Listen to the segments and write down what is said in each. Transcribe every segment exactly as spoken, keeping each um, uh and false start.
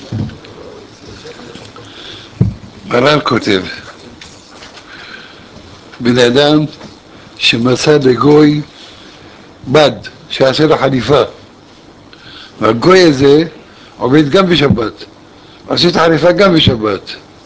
מרן כותב, בן אדם שמצא לגוי בד שעשה לו חליפה, והגוי הזה עובד גם בשבת, עושה את החליפה גם בשבת.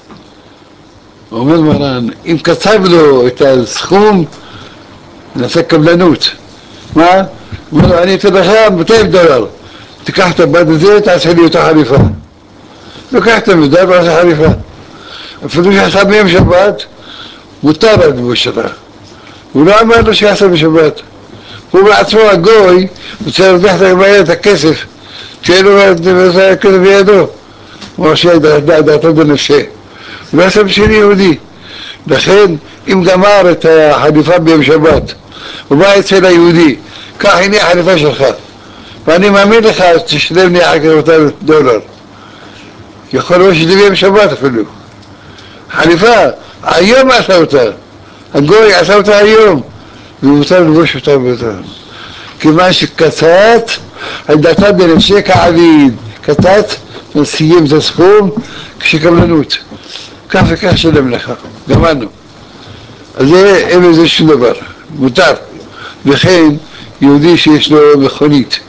אומר מרן, אם קצב לו את הסכום, נעשה קבלנות. מה? אומר לו, אני אתן לך מאתיים דולר, תיקח את הבד הזה, תעשה לי אותה חליפה. לוקח את המדל ועושה חליפה. אפילו שעשה ביום שבת, מותר לבוש אותה. הוא לא אמר לו שיעשה בשבת. הוא בעצמו הגוי, רוצה להרוויח את הכסף, שיהיה לו הכסף בידו. הוא עושה דעתו בנפשה. הוא לא עושה בשביל יהודי. לכן, אם גמר את החליפה ביום שבת, הוא בא אצל היהודי, קח הנה החליפה שלך, ואני מאמין לך, תשלם לי אחר כך אותם דולר. יכול להיות שזה ביום שבת אפילו. חליפה, היום עשה אותה. הגוי עשה אותה היום, והוא מותר לבוש אותה באותה. כיוון שקצת, הדעתה בנפשי כעביד, קצת, סיים את הסכום כשקבלנות. כך וכך שלם לך, גמרנו. אז זה, אין בזה שום דבר, מותר. וכן, יהודי שיש לו מכונית,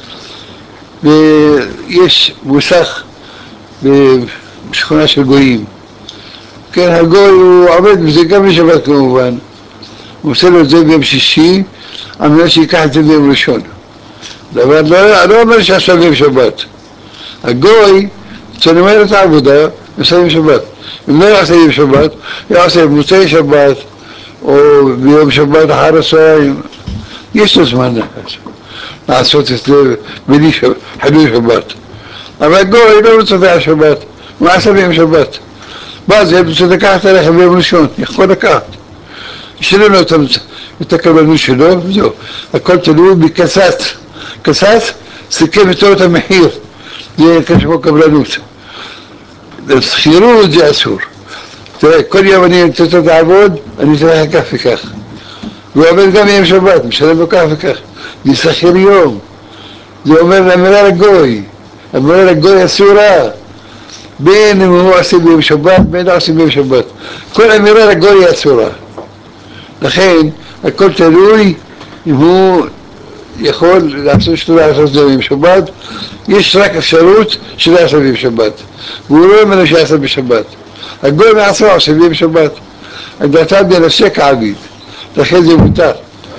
ויש מוסך בשכונה של גויים. כן, הגוי הוא עובד בזה גם בשבת כמובן. הוא עושה לו את זה ביום שישי, על מנת שיקח את זה ביום ראשון. אבל לא, לא אומר שעשה ביום שבת. הגוי, צנומר את העבודה, עושה ביום שבת. אם לא יעשה ביום שבת, יעשה במוצאי שבת, או ביום שבת אחר הצהריים. יש לו זמן לעשות את זה בלי חילול שבת. אבל הגוי לא רוצה על שבת, הוא עשה ביום שבת. ואז הוא רוצה לקחת עליך ביום ראשון, יכול לקחת. ישלם לו את הקבלנות שלו, וזהו. הכל תלוי בקצת. קצת סיכם איתו את המחיר, זה כשמו קבלנות. סחירות זה אסור. תראה, כל יום אני רוצה לעבוד, אני צריך כך וכך. הוא עובד גם ביום שבת, משלם לו כך וכך. זה סחיר יום. זה אומר לאמירה לגוי. אמירה לגוי אסורה. בין אם הוא עושה ביום שבת, בין אם עושה ביום שבת. כל אמירה לגוי אסורה. לכן, הכל תלוי אם הוא יכול לעשות שלא לעשות את זה ביום שבת. יש רק אפשרות שלא יעשה ביום שבת. והוא לא אומר שיעשה בשבת. הגוי מעצמו עושה ביום שבת. הדעתה בנפשי כעביד. לכן זה מותר.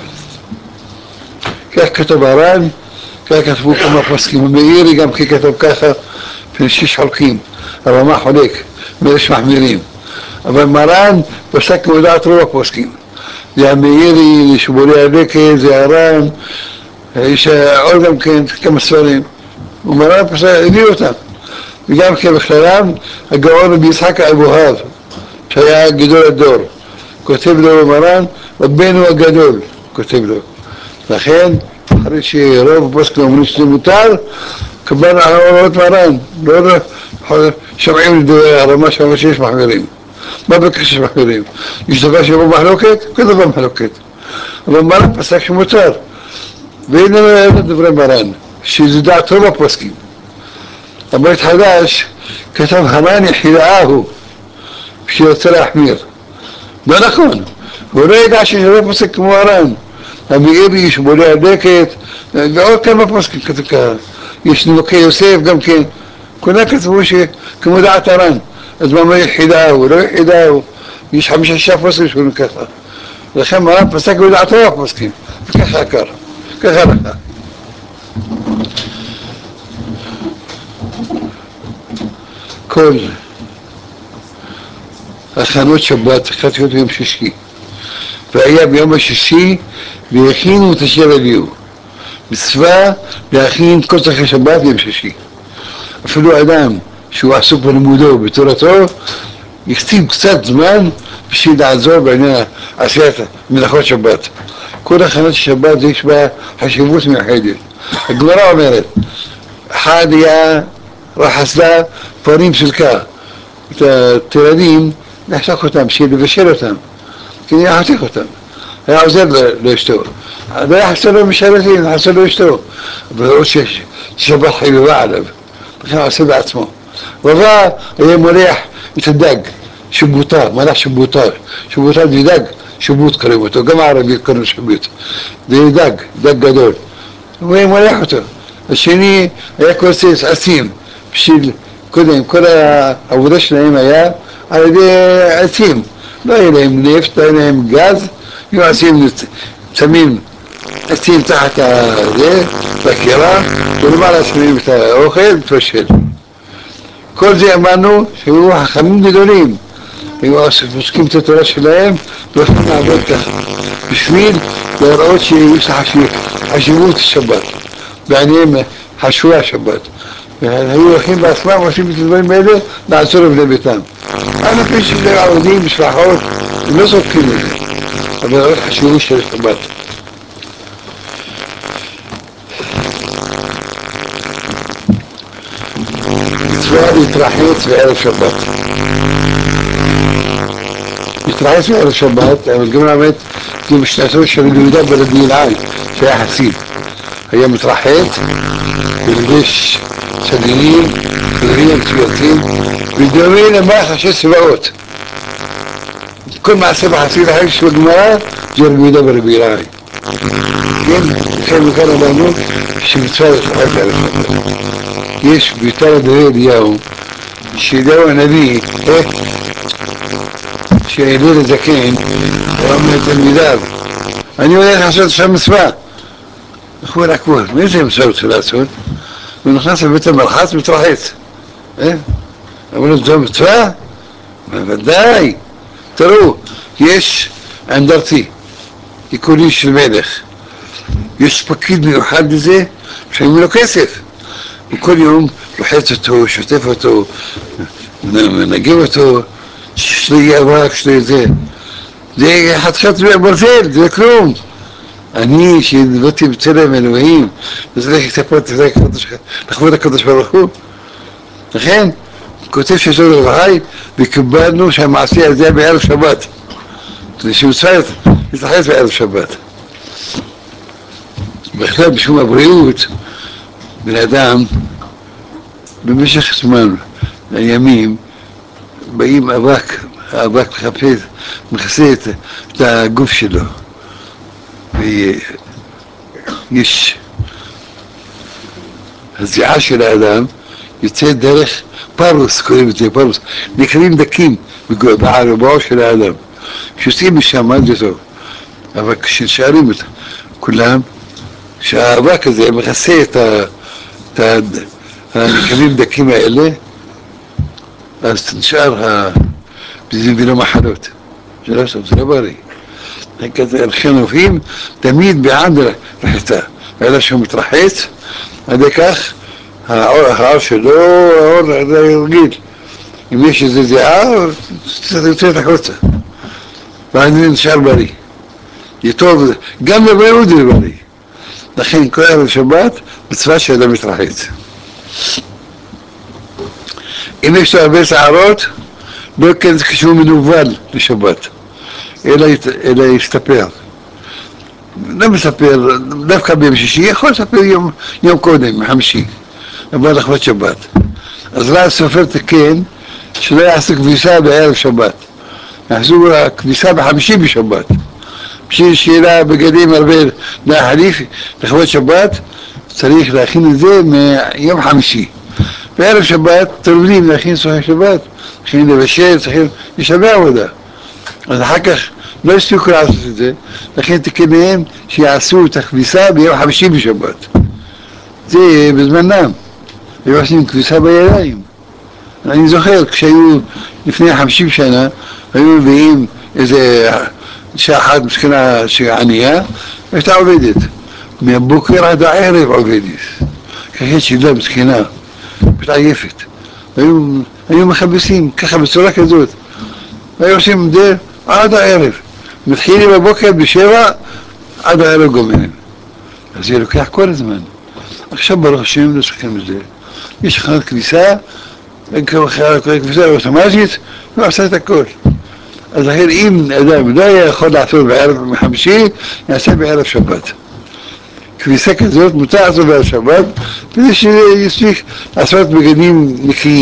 כך כתוב הר"ן, כך כתבו כמה פוסקים. המאירי גם כי כתוב ככה, שיש חולקים. הרמ"א חולק, מרש מחמירים. אבל מרן פסק כמודעת רוב הפוסקים. זה המאירי, שבולי הלקט, זה הר"ן, יש עוד גם כן כמה ספרים. ומרן פסק, הביא אותם. וגם כן בכללם, הגאון רבי יצחק אבוהב, שהיה גדול הדור. כותב לו מרן, רבנו הגדול, כותב לו. לכן, אחרי שרוב הפוסקים אומרים שזה מותר, קבלנו על הוראות מרן, לא שומעים לדברי הרמ"א שאומר שיש מחמירים. מה בכך שיש מחמירים? יש דבר שבו מחלוקת? כל דבר מחלוקת. אבל מרן פסק שמותר. והנה דברי מרן, שזה דעת רוב הפוסקים. הבית חדש כתב הר"ן יחידאהו, שיוצא להחמיר. לא נכון, הוא לא ידע שיש רוב פוסק כמו הר"ן. המאירי, שבולי הלקט, ועוד כמה פוסקים כתוב ככה. יש נבוקי יוסף גם כן, כולם כתבו שכמו דעת הר"ן. אז מה אומר יחידאהו, לא יחידאהו, יש חמישה שישה פוסקים שקוראים ככה. לכן מרן פסק בדעתו הפוסקים, וככה עקר, ככה לך. כל הכנות שבת צריכות להיות ביום שישי, והיה ביום השישי והכינו את אשר הביאו. מצווה להכין כל צרכי שבת ביום שישי. אפילו אדם שהוא עסוק בלימודו בתורתו, יכתיב קצת זמן בשביל לעזור בעניין עשיית מלאכות שבת. כל הכנות שבת יש בה חשיבות מיוחדת. הגמרא אומרת, אחד היה רחס לה פרים סלקה, את התלדים לחתוך אותם, בשביל לבשל אותם, כי היה חתך אותם, היה עוזר לאשתו. לא היה חסר לו משרתים, חסר לו אשתו, אבל הוא ששבת חביבה עליו, לכן עושה בעצמו. רבה היה מולח את הדג, שבוטה, מלח שבוטה, שבוטה זה דג, שבוט קוראים אותו, גם הערבית קוראים שבוט, זה דג, דג גדול, הוא היה מולח אותו. השני היה כוסס עצים, בשביל, קודם, כל העבודה שלהם היה על ידי עצים, לא היה להם נפט, לא היה להם גז, היו עצים, שמים עצים תחת זה, בקירה, ולמעלה שמים את האוכל, תבשל. כל זה אמרנו שהיו חכמים גדולים, היו עוסקים את התורה שלהם, והולכים לעבוד ככה, בשביל להראות שיש חשיבות השבת, בעניין חשובה השבת. והיו הולכים בעצמם ועושים את הדברים האלה לעצור לבני ביתם. אנחנו שזה עבודים, משלחות, הם לא זוכרים את זה, אבל זה חשיבות של השבת. מצווה להתרחץ בערב שבת. להתרחץ בערב שבת, אבל גם באמת זה משנתו של יהודה ברבי אלעאי, שהיה חסיד. היה מתרחץ, ולבש סדינים, סדינים מצויצים, ודומה למעשה שש צבאות. כל מעשה בחסיד החג של הגמרא זה רבי יהודה ברבי אלעאי. כן, לכן מכאן אמרנו שמצווה להתרחץ בערב שבת. יש ביתר דברי אליהו, שאליהו הנביא, שהעלה לזקן, הוא אמר לתלמידיו, אני הולך לעשות שם מצווה. הוא אומר עקבול, מאיזה מצווה רוצה לעשות? הוא נכנס לבית המרחץ ומתרחץ. אמר לו, זו מצווה? בוודאי. תראו, יש אנדרטי, עיקולי של מלך. יש פקיד מיוחד לזה, שמים לו כסף. וכל יום לוחץ אותו, שוטף אותו, מנגב אותו, שלי אבק, שלי זה. זה חתיכת ברזל, זה כלום. אני, שבאתי בצלם אלוהים, וצריך לכבוד הקדוש ברוך הוא. לכן, כותב שיש לנו רבי, וקיבלנו שהמעשה הזה בערב שבת. שמצווה להתרחץ בערב שבת. בכלל, בשום הבריאות, בן אדם, במשך זמן, הימים, באים אבק, האבק מחפש, מכסה את, את הגוף שלו. ויש, הזיעה של האדם יוצאת דרך פרוס, קוראים את זה פרוס, נקראים דקים בערבו של האדם. כשיוצאים משם, זה טוב. אבל כשנשארים את כולם, שהאבק הזה מכסה את ה... את הנקבים דקים האלה, אז נשאר בלא מחלות. זה לא טוב, זה לא בריא. לכן רופאים תמיד בעד רחיצה. אלא שהוא מתרחץ, עד כך העור שלו, העור רגיל. אם יש איזה זיעה, צריך לצאת החוצה. ואז זה נשאר בריא. זה טוב, גם לבריאות זה בריא. לכן כל ערב שבת מצווה שאדם מתרחץ. אם יש לו הרבה שערות, לא כן זה כשהוא מנוול לשבת, אלא, אלא יסתפר. לא מספר, דווקא ביום שישי, יכול לספר יום, יום קודם, מחמישי, אבל לכבוד שבת. אז רב סופר תקן שלא יעשו כביסה בערב שבת, יעשו כביסה בחמישי בשבת. בשביל שיהיה בגדים הרבה להחליף לכבוד שבת, צריך להכין את זה מיום חמישי. בערב שבת תלמידים להכין סוחי שבת, צריכים לבשל, צריכים, יש הרבה עבודה. אז אחר כך לא הספיקו לעשות את זה, לכן תקניהם שיעשו את הכביסה ביום חמישי בשבת. זה בזמנם, היו עושים כביסה בידיים. אני זוכר, כשהיו לפני חמישים שנה, היו מביאים איזה אישה אחת מסכנה שענייה, הייתה עובדת. מהבוקר עד הערב עובדת. ככה שאלה מסכנה, מתעייפת. היו, היו מחבסים, ככה בצורה כזאת. היו עושים את זה עד הערב. מתחילים בבוקר בשבע, עד הערב גומרים. אז זה לוקח כל הזמן. עכשיו ברוך השם לא צריכים את זה. יש הכנת כניסה, כניסה אוטומטית, הוא עשה את הכל. אז לכן אם אדם לא יכול לעשות בערב מחמישי, יעשה בערב שבת. כביסה כזאת מותר לעשות בערב שבת, כדי שיספיק לעשות בגדים נקיים,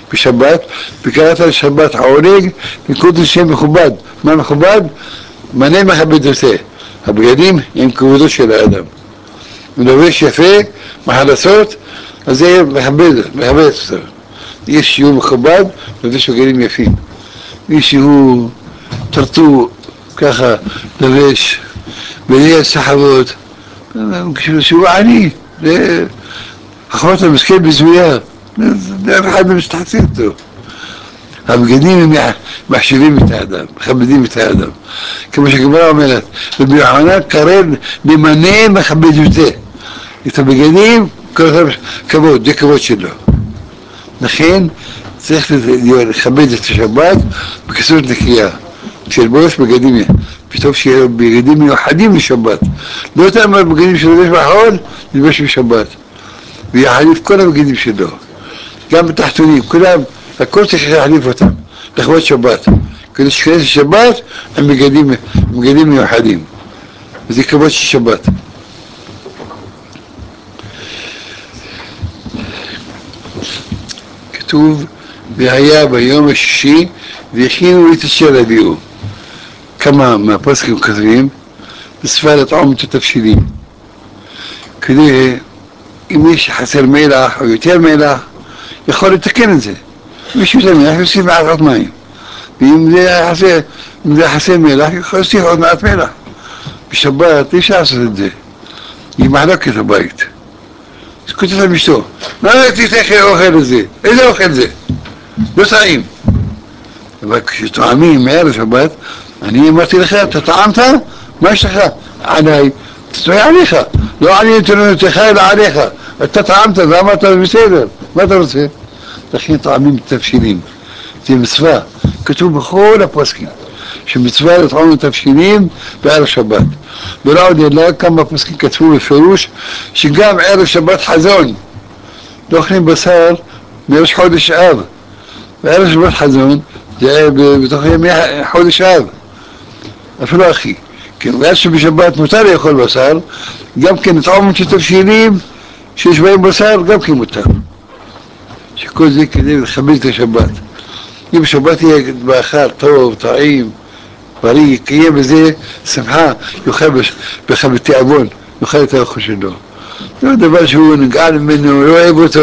בשבת, וקראת לשבת עונג, נקוד שם מכובד. מה מכובד? מנה מכבד אותה. הבגדים הם כבודו של האדם. מלובש יפה, מחלצות, אז זה מכבד, מכבד אותו. יש שהוא מכובד, לובש בגדים יפים. מי שהוא טרטור, ככה, לובש, בלי סחבות, כשהוא עני, זה אחרות המסכן בזויה, זה אחד ממשתחצים אותו. הבגדים הם מחשיבים את האדם, מכבדים את האדם. כמו שהגמרא אומרת, רבי יוחנן קרא למנה מכבד יותר. את הבגדים, כבוד, זה כבוד שלו. לכן צריך לכבד את השבת בכסות נקייה. כשלבוש בגדים, פתאום שיהיה בגדים מיוחדים לשבת. לא יותר בגדים שלבש בחול, ללבש בשבת. ויחליף כל הבגדים שלו. גם בתחתונים, כולם, הכל צריך להחליף אותם, לכבוד שבת. כדי שכנס שבת, הם בגדים, בגדים מיוחדים. וזה כבוד של שבת. כתוב, והיה ביום השישי, והכינו את אשר הביאו. כמה מהפוסקים כותבים, בשפה לטעום את התבשילים. כדי, אם יש חסר מלח או יותר מלח, יכול לתקן את זה. יש יותר מלח, יוסיף מעט מים. ואם זה חסר, אם זה חסר מלח, יכול להוסיף עוד מעט מלח. בשבת אי אפשר לעשות את זה. היא מחלוקת הבית. אז כותב למשתו, מה תתך אוכל את זה? איזה אוכל זה? לא טעים. אבל כשטועמים מערב שבת, אני אמרתי לך, אתה טעמת? מה יש לך? עליי. תטועה עליך. לא עלי נתונותיך אלא עליך. אתה טעמת ואמרת בסדר. מה אתה רוצה? לכן טעמים תבשילים. זה מצווה. כתוב בכל הפוסקים. שמצווה לטעום תבשילים בערב שבת. ולא עוד אלא כמה פוסקים כתבו בפירוש שגם ערב שבת חזון. לא אוכלים בשר מראש חודש אב. בערב שבת חזון זה בתוך ימי חודש אב. אפילו אחי. כן, ועד שבשבת מותר לאכול בשר, גם כן לטעום תבשילים שיש בהם בשר, גם כן מותר. שכל זה כדי לכבד את השבת. אם בשבת יהיה מאכל טוב, טעים, בריא, יהיה בזה שמחה, יוכל בתיאבון, יוכל את האוכל שלו. זה דבר שהוא נגעל ממנו, לא אוהב אותו,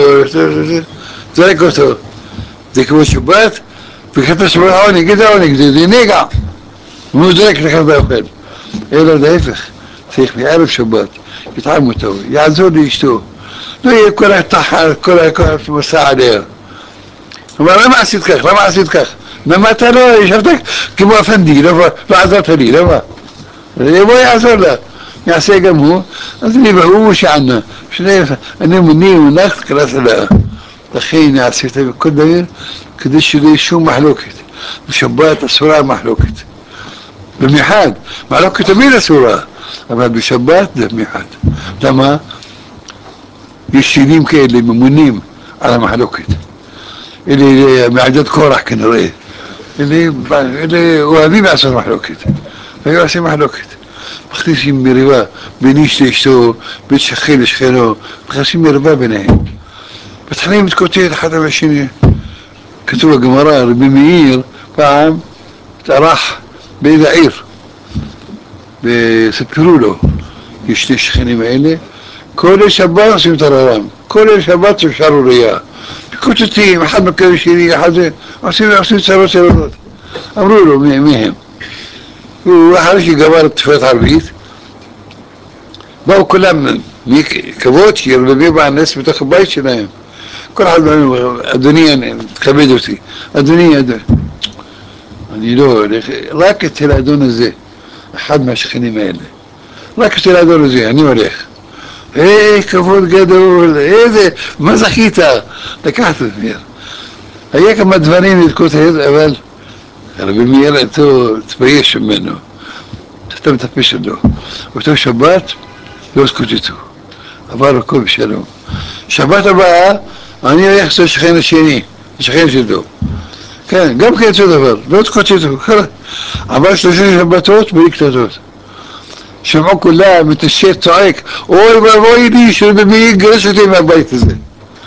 זרק אותו. זה כמו שבת, וכתב שבת העונג, יגיד העונג, זה נגע. והוא זרק לך את האוכל. אלא להפך, צריך בערב שבת, יטעם אותו, יעזור לאשתו. לא יהיה כל התחת, כל הכוח שמסע עליה. הוא אומר, למה עשית כך? למה עשית כך? למה אתה לא ישבת כמו אפנדי, לא עזרת לי, למה? בוא יעזור לה, יעשה גם הוא, אז אני והוא שענה, אני מוני ומונח קראת לה. לכן יעשית בכל דבר, כדי שלא יהיה שום מחלוקת. בשבת אסורה מחלוקת. במיוחד, מחלוקת תמיד אסורה, אבל בשבת זה במיוחד. למה? יש שירים כאלה ממונים על המחלוקת. אלה מעדת קורח כנראה. אלה אוהבים לעשות מחלוקת. והיו עושים מחלוקת. מכניסים מריבה בין איש לאשתו, בין שכן לשכנו, מכניסים מריבה ביניהם. מתחילים להתקוטט אחד עם השני. כתוב בגמרא, רבי מאיר פעם התארח באיזה עיר. וסיפרו לו, יש שני שכנים האלה, כל שבת עושים את הררם, כל שבת זה שערורייה. קוטטים, אחד מכיר שני, אחד זה, עושים, עושים צרות צרות. אמרו לו, מי הם? הוא אחרי שגמר את תפילת ערבית, באו כולם מכבוד שירבבים באנס בתוך הבית שלהם. כל אחד אומר, אדוני, תכבד אותי. אדוני, אדוני. אני לא הולך, רק אצל האדון הזה, אחד מהשכנים האלה. רק אצל האדון הזה, אני הולך. היי, כבוד גדול, איזה, מה זכית? לקחת את מאיר. היה כמה דברים לתקוט את זה, אבל רבי מאיר איתו תבייש ממנו. אתה מטפש שלו. אותו שבת לא תקוטטו. עבר הכל בשלום. שבת הבאה, אני הולך לעשות שכן השני, שכן שלו. כן, גם כן אותו דבר, לא תקוטטו. עבר שלושה שבתות בלי קטטות. שמעו כולם, מתשת, צועק, אוי ואבוי לי, שבמי יגרש אותי מהבית הזה.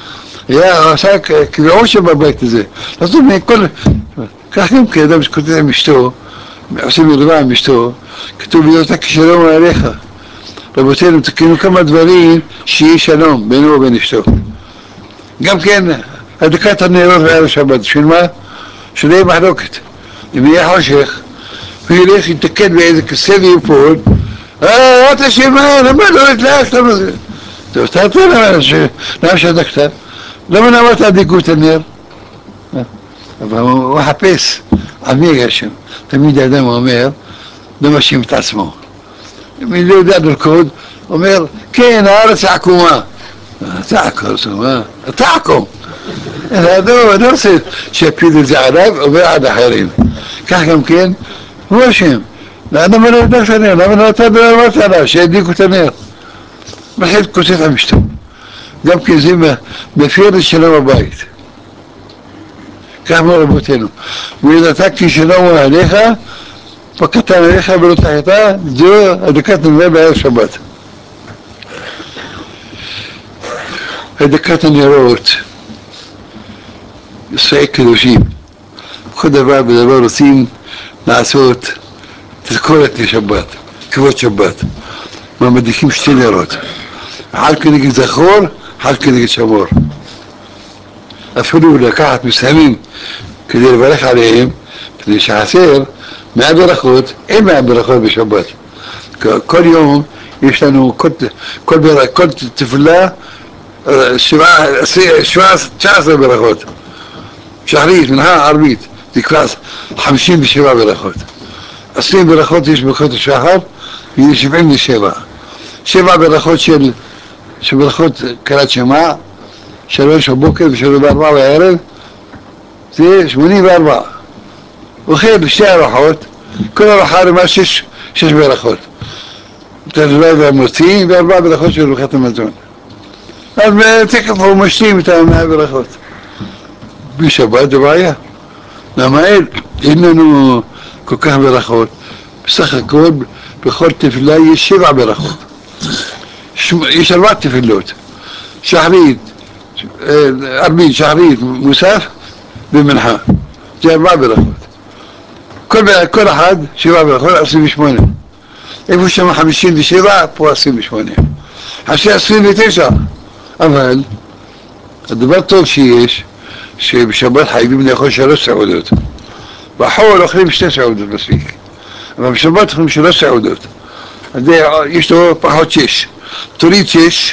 היה עשה קביעות שבבית הזה. אז הוא מכל, כך גם כאדם שכותב עם אשתו, עושה מרמה עם אשתו, כתוב להיות הכישלום עליך. רבותינו, תקנו כמה דברים שיהיה שלום בינו ובין אשתו. גם כן, הדלקת הנרות בערב שבת, בשביל מה? שלא יהיה מחלוקת. אם יהיה חושך, הוא ילך, יתקן באיזה כסה ויפול, אה, את אשמה, למה לא הדלקת? למה זה? טוב, אתה למה שדקת? למה למה תדליקו את הנר? אבל הוא חפש, עמי גשם. תמיד האדם אומר, לא מאשים את עצמו. מי לא יודע לרקוד, אומר, כן, הארץ עקומה. תעקום, מה? תעקום. אני לא רוצה שיפיל את זה עליו או בעד אחרים. כך גם כן, הוא אשם. למה לא יודע את הנר? למה לא אתה לא אמרת עליו, שידליקו את הנר? לכן כוסת המשתו. גם כן זה מפיר את שלום הבית. כך אמרו רבותינו. וידעת כי שלום הוא עליך, פקטן עליך ולא תחתה, זו הדלקת הנר בערב שבת. הדלקת הנרות, ישראל קדושים. כל דבר ודבר רוצים לעשות תזכורת לשבת, כבוד שבת. מדליקים שתי נרות. אחד כנגד זכור, אחד כנגד שמור. אפילו לקחת מסיימים כדי לברך עליהם, כדי שחסר מאה ברכות, אין מאה ברכות בשבת. כל יום יש לנו, כל, כל, כל תפילה, תשע עשרה ברכות. שחרית, מנחה, ערבית, זה כבר חמישים ושבע ברכות. עשרים ברכות יש ברכות השחר, ויש שבעים ושבע. שבע ברכות של, של ברכות קראת שמע, שלוש בבוקר ושלוש בארבע בערב, זה שמונים וארבע. אוכל שתי ארוחות, כל ארוחה למה שש, שש ברכות. תדבר והמוציא וארבע ברכות של ברכת המזון. אז תכף הוא משלים את המאה ברכות. בשבת זה בעיה. למה אין? אין לנו כל כך ברכות. בסך הכל, בכל תפילה יש שבע ברכות. יש ארבע תפילות. שחרית, ערבית, שחרית, מוסף ומנחה. זה ארבע ברכות. כל, כל אחד שבע ברכות, עשרים ושמונה. איפה שם חמישים ושבע, פה עשרים ושמונה. עשרים עשרים ותשע. אבל הדבר טוב שיש, שבשבת חייבים לאכול שלוש סעודות. בחול אוכלים שתי סעודות מספיק. אבל בשבת אוכלים שלוש סעודות. אז יש לו פחות שש. תוריד שש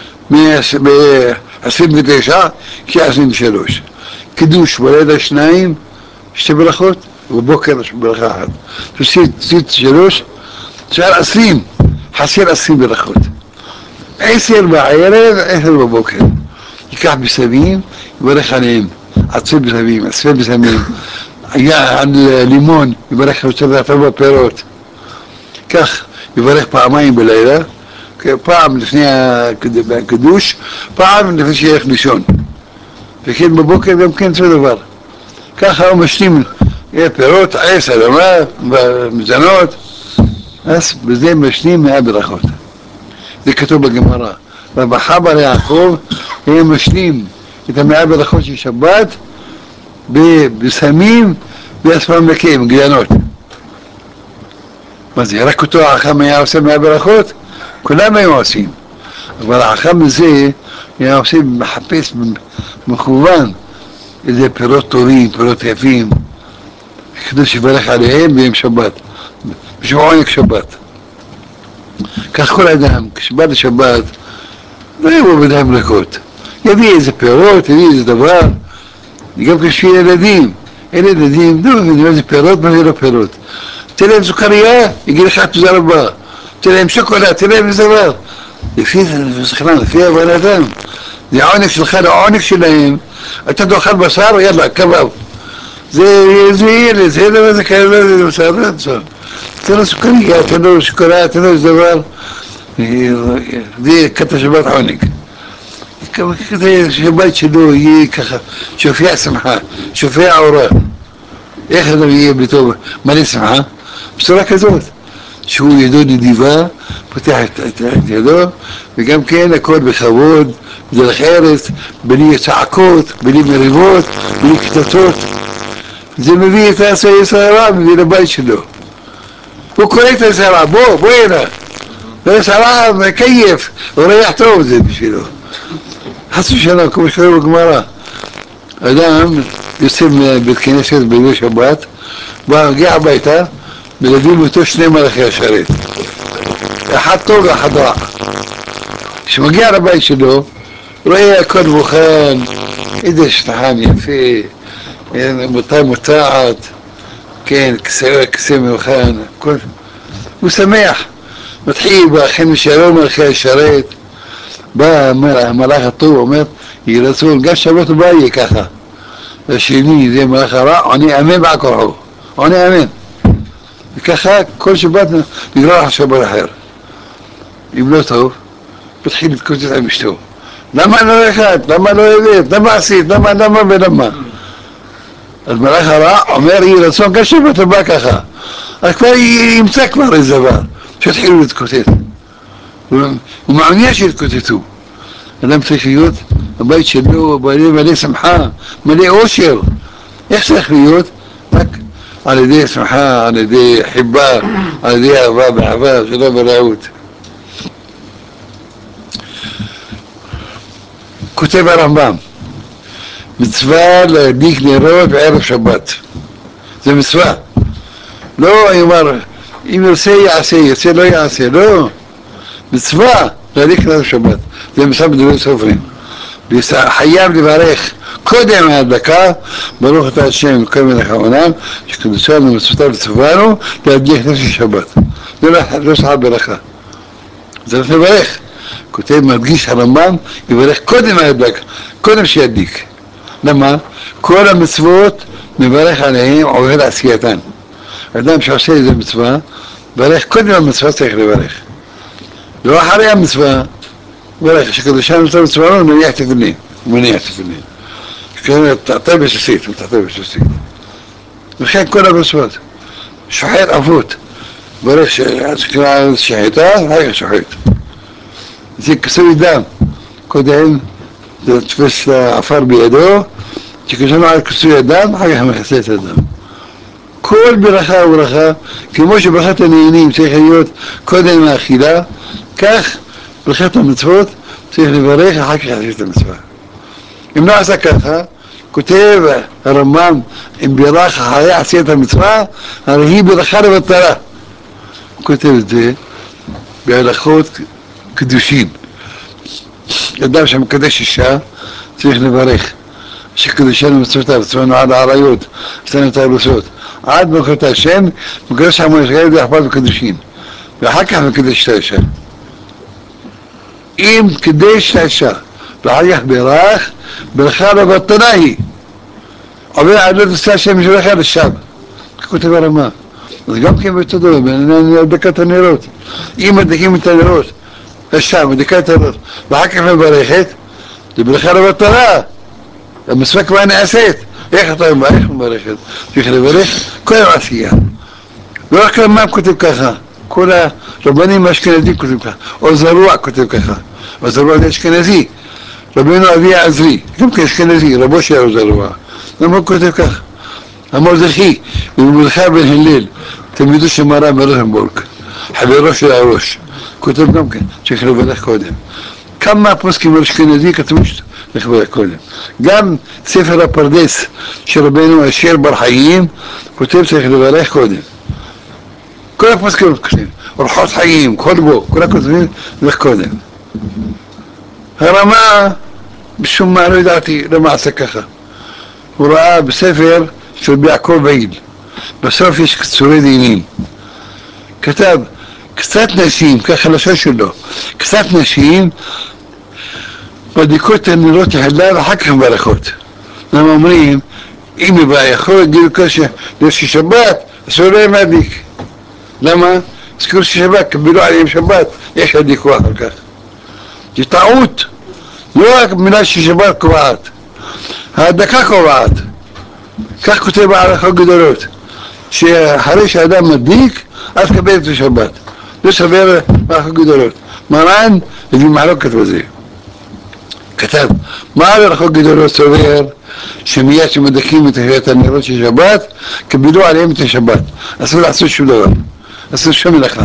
מ-עשרים ותשע, כ-עשרים ושלוש. קידוש בלילה שניים, שתי ברכות, ובבוקר ברכה אחת. תוסיף שלוש, שער עשרים, חסר עשרים ברכות. עשר בערב, עשר בבוקר. ייקח בסמים, יברך עליהם. עצי בסמים, עצי בסמים. היה על לימון, יברך יותר טוב בפירות. כך יברך פעמיים בלילה, פעם לפני הקדוש, פעם לפני שילך לישון. וכן בבוקר גם כן זה דבר. ככה הוא משלים פירות, עץ, אדמה, מזונות, אז בזה משלים מאה ברכות. זה כתוב בגמרא. רבחה בר יעקב הם משלים את המאה ברכות של שבת בסמים ואספרמקים, גיינות. מה זה, רק אותו החכם היה עושה מאה ברכות? כולם היו עושים. אבל החכם הזה היה עושה מחפש מכוון איזה פירות טובים, פירות יפים, כדי שברך עליהם ביום שבת, בשביל עונג שבת. כך כל אדם, כשבא לשבת, לא יבוא בידיים ריקות. יביא איזה פירות, יביא איזה דבר, גם כשבי ילדים. אלה ילדים, לא מבינים איזה פירות, מה זה לא פירות. תן להם סוכריה, יגיד לך תודה רבה. תן להם שוקולד, תן להם איזה דבר. לפי זה, לפי הבן אדם. זה העונג שלך, העונג שלהם. אתה תאכל בשר, יאללה, קבב. זה ילד, זה ילד, זה כאלה, זה בשר, זה בשר. תן לו סוכריה, תן לו שוקולד, תן לו איזה דבר. זה קטע שבת עונג. כזה שבית שלו יהיה ככה, שופע שמחה, שופע עורה. איך אדם יהיה בטוב, מלא שמחה? בצורה כזאת, שהוא ידו נדיבה, פותח את, את, את ידו, וגם כן הכל בכבוד, דרך ארץ, בלי צעקות, בלי מריבות, בלי קטטות. זה מביא את היצר מביא לבית שלו. הוא קורא את היצר בוא, בוא הנה. והיצר מקייף, וריח טוב זה בשבילו. חצי שנה, כמו שקוראים בגמרא. אדם יוצא מבית כנסת בימי שבת, מגיע הביתה, מלווים אותו שני מלאכי השרת. אחד טוב ואחד רע. כשמגיע לבית שלו, רואה הכל מוכן, איזה שטחן יפה, מוטה מוטעת, כן, כסא מוכן, הכל. הוא שמח, מתחיל באחים שלום מלאכי השרת, בא המלאך הטוב, אומר, יהי רצון, גם שבת הבא יהיה ככה. השני, זה מלאך הרע, עונה אמן בעל כורחו, עונה אמן. וככה כל שבת נגרר על שבת אחר. אם לא טוב, מתחיל להתקוטט עם אשתו. למה לא אחד? למה לא הבאת? למה עשית? למה, למה ולמה? אז מלאך הרע אומר, יהי רצון, גם שבת הבא ככה. אז כבר ימצא כבר איזה דבר, שהתחילו להתקוטט. הוא מעוניין שיתקוטטו. אדם צריך להיות, הבית שלו מלא שמחה, מלא אושר. איך צריך להיות? רק על ידי שמחה, על ידי חיבה, על ידי אהבה באהבה, שלא ברעות. כותב הרמב"ם, מצווה להדליק נרות בערב שבת. זה מצווה. לא, אני אומר, אם ירצה יעשה, ירצה לא יעשה, לא. מצווה להדליק נרות שבת. זה מצווה בדברי סופרים. חייב לברך קודם ההדלקה, ברוך אתה השם כל מלך העולם, שקדושנו ומצוותיו וצוונו להדליק נרות שבת. זה לא שעה ברכה. זה צריך לברך. כותב מדגיש הרמב"ם, יברך קודם ההדלקה, קודם שידליק. למה? כל המצוות מברך עליהם עובר עשייתן. אדם שעושה איזה מצווה, ברך קודם המצווה צריך לברך. לא אחרי המצווה, ברך שקדושנו וצוונו מניח תפילין, הוא מניח תפילין. תחתיה בסיסית, תחתיה בסיסית. וכן כל המצוות. שוחט עפות, ברך שחיטה, אחר שוחט. זה כסוי דם, קודם תופס עפר בידו, שכשנו על כסוי הדם, אחר כך מכסה את הדם. כל ברכה וברכה, כמו שברכת הנהנים צריך להיות קודם האכילה, כך ברכת המצוות צריך לברך אחר כך לעשות את המצווה. אם לא עשה ככה, כותב הרמב"ם, אם בירך אחרי עשיית המצווה, הרי היא ברכה לבטלה. הוא כותב את זה בהלכות קדושים. אדם שמקדש אישה צריך לברך שקדושנו מצוותיו, צוונו על העריות, עשינו את הארוסות עד מלכות השם, מקדש עמו ישראל ואכפת בקדושים, ואחר כך מקדש את האישה. אם קדש את האישה ואחר כך ברך, ברכה לבטלה היא עובר עדות עושה השם משולחה לשם, כותב הרמב"ם. אז גם כן באותו דבר, בעניין הדלקת הנרות, אם מדליקים את הנרות השם, מדליקה את הנרות ואחר כך מברכת, זה ברכה לבטלה, המצווה כבר נעשית. איך אתה מברכת? צריך לברך כל העשייה. לא רק הרמב"ם כותב ככה, כל הרבנים האשכנזים כותב ככה, או זרוע כותב ככה, או זרוע זה אשכנזי, רבנו אבי העזרי, גם כאשכנזי, רבו של זרוע, למה הוא כותב ככה? המרדכי, במרדכי בן הלל, תלמידו של מרן מרוזנבורג, חברו של הראש, כותב גם כן, צריך לברך קודם. כמה פוסקים אשכנזי כתבו צריך לברך קודם. גם ספר הפרדס של רבנו אשר בר חיים, כותב צריך לברך קודם. כל הפוסקים כותבים, אורחות חיים, חולבו, כל הכותבים לברך קודם. הרמה, בשום מה לא ידעתי למה עשה ככה. הוא ראה בספר של ביעקב בעיל, בסוף יש קצורי דינים. כתב, קצת נשים, ככה לשון שלו, קצת נשים מדליקות את הנרות תחילה ואחר כך מברכות. למה אומרים, אם יבוא יכול להגיד לראש שבת, אסור להם להדליק. למה? זכרו ששבת, קבלו עליהם שבת, יש להדליקו אחר כך. זה טעות, לא רק מילה ששבת קובעת, ההדלקה קובעת. כך כותב בהלכות גדולות, שאחרי שהאדם מדליק, אז קבל את השבת. זה סבר בהלכות גדולות. מרן הביא מחלוקת בזה. כתב, מה הלכות גדולות סובר שמיד שמדקים את תחילת הנרות של שבת, קבלו עליהם את השבת. אסור לעשות שום דבר, אסור שום מלאכה.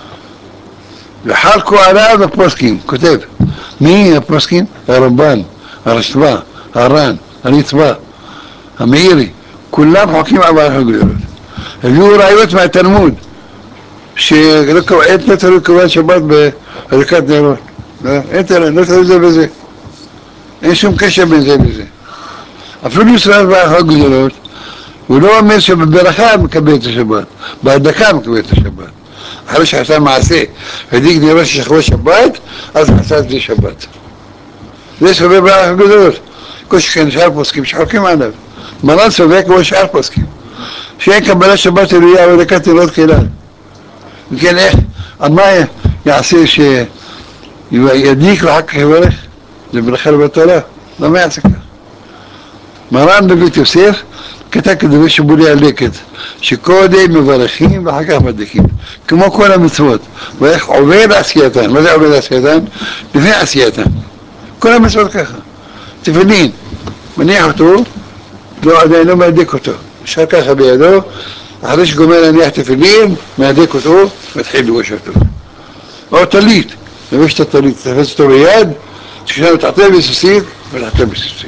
וחלקו עליו הפוסקים, כותב, מי הפוסקים? הרמב"ן, הרשב"א, הר"ן, הריטב"א, המאירי, כולם חוקים על הלכות גדולות. הביאו ראיות מהתלמוד, שלא תלוי קבלת שבת בהדלקת נרות. אין תלוי, לא תלוי זה בזה. אין שום קשר בין זה לזה. אפילו ישראל בהלכות גדולות, הוא לא אומר שבברכה מקבל את השבת, בהדלקה מקבל את השבת. אחרי שעשה מעשה, והדליק נרות ששכבו שבת, אז עשה את זה שבת. זה סובר בהלכות גדולות. כל שכן שאר פוסקים שחוקים עליו. מרן סובר כמו שאר פוסקים. שאין קבלת שבת אלוהיה והדלקת נרות כלל. וכן איך, על מה יעשה שידליק ואחר כך יברך? זה ברכה לבטלה. למה יעשה כך? מרן בבית יוסף כתב כדבר שבולי הלקט, שקודם מברכים ואחר כך מדליקים, כמו כל המצוות, ואיך עובד עשייתן. מה זה עובד עשייתן? לפני עשייתן. כל המצוות ככה. תפילין, מניח אותו, לא, עדיין לא מדליק אותו, נשאר ככה בידו, אחרי שגומר להניח תפילין, מדליק אותו, מתחיל לבוש אותו. או טלית, לבוש את הטלית, תפס אותו ביד, כשאנו תחתיו בסוסית, ותחתיו בסוסית.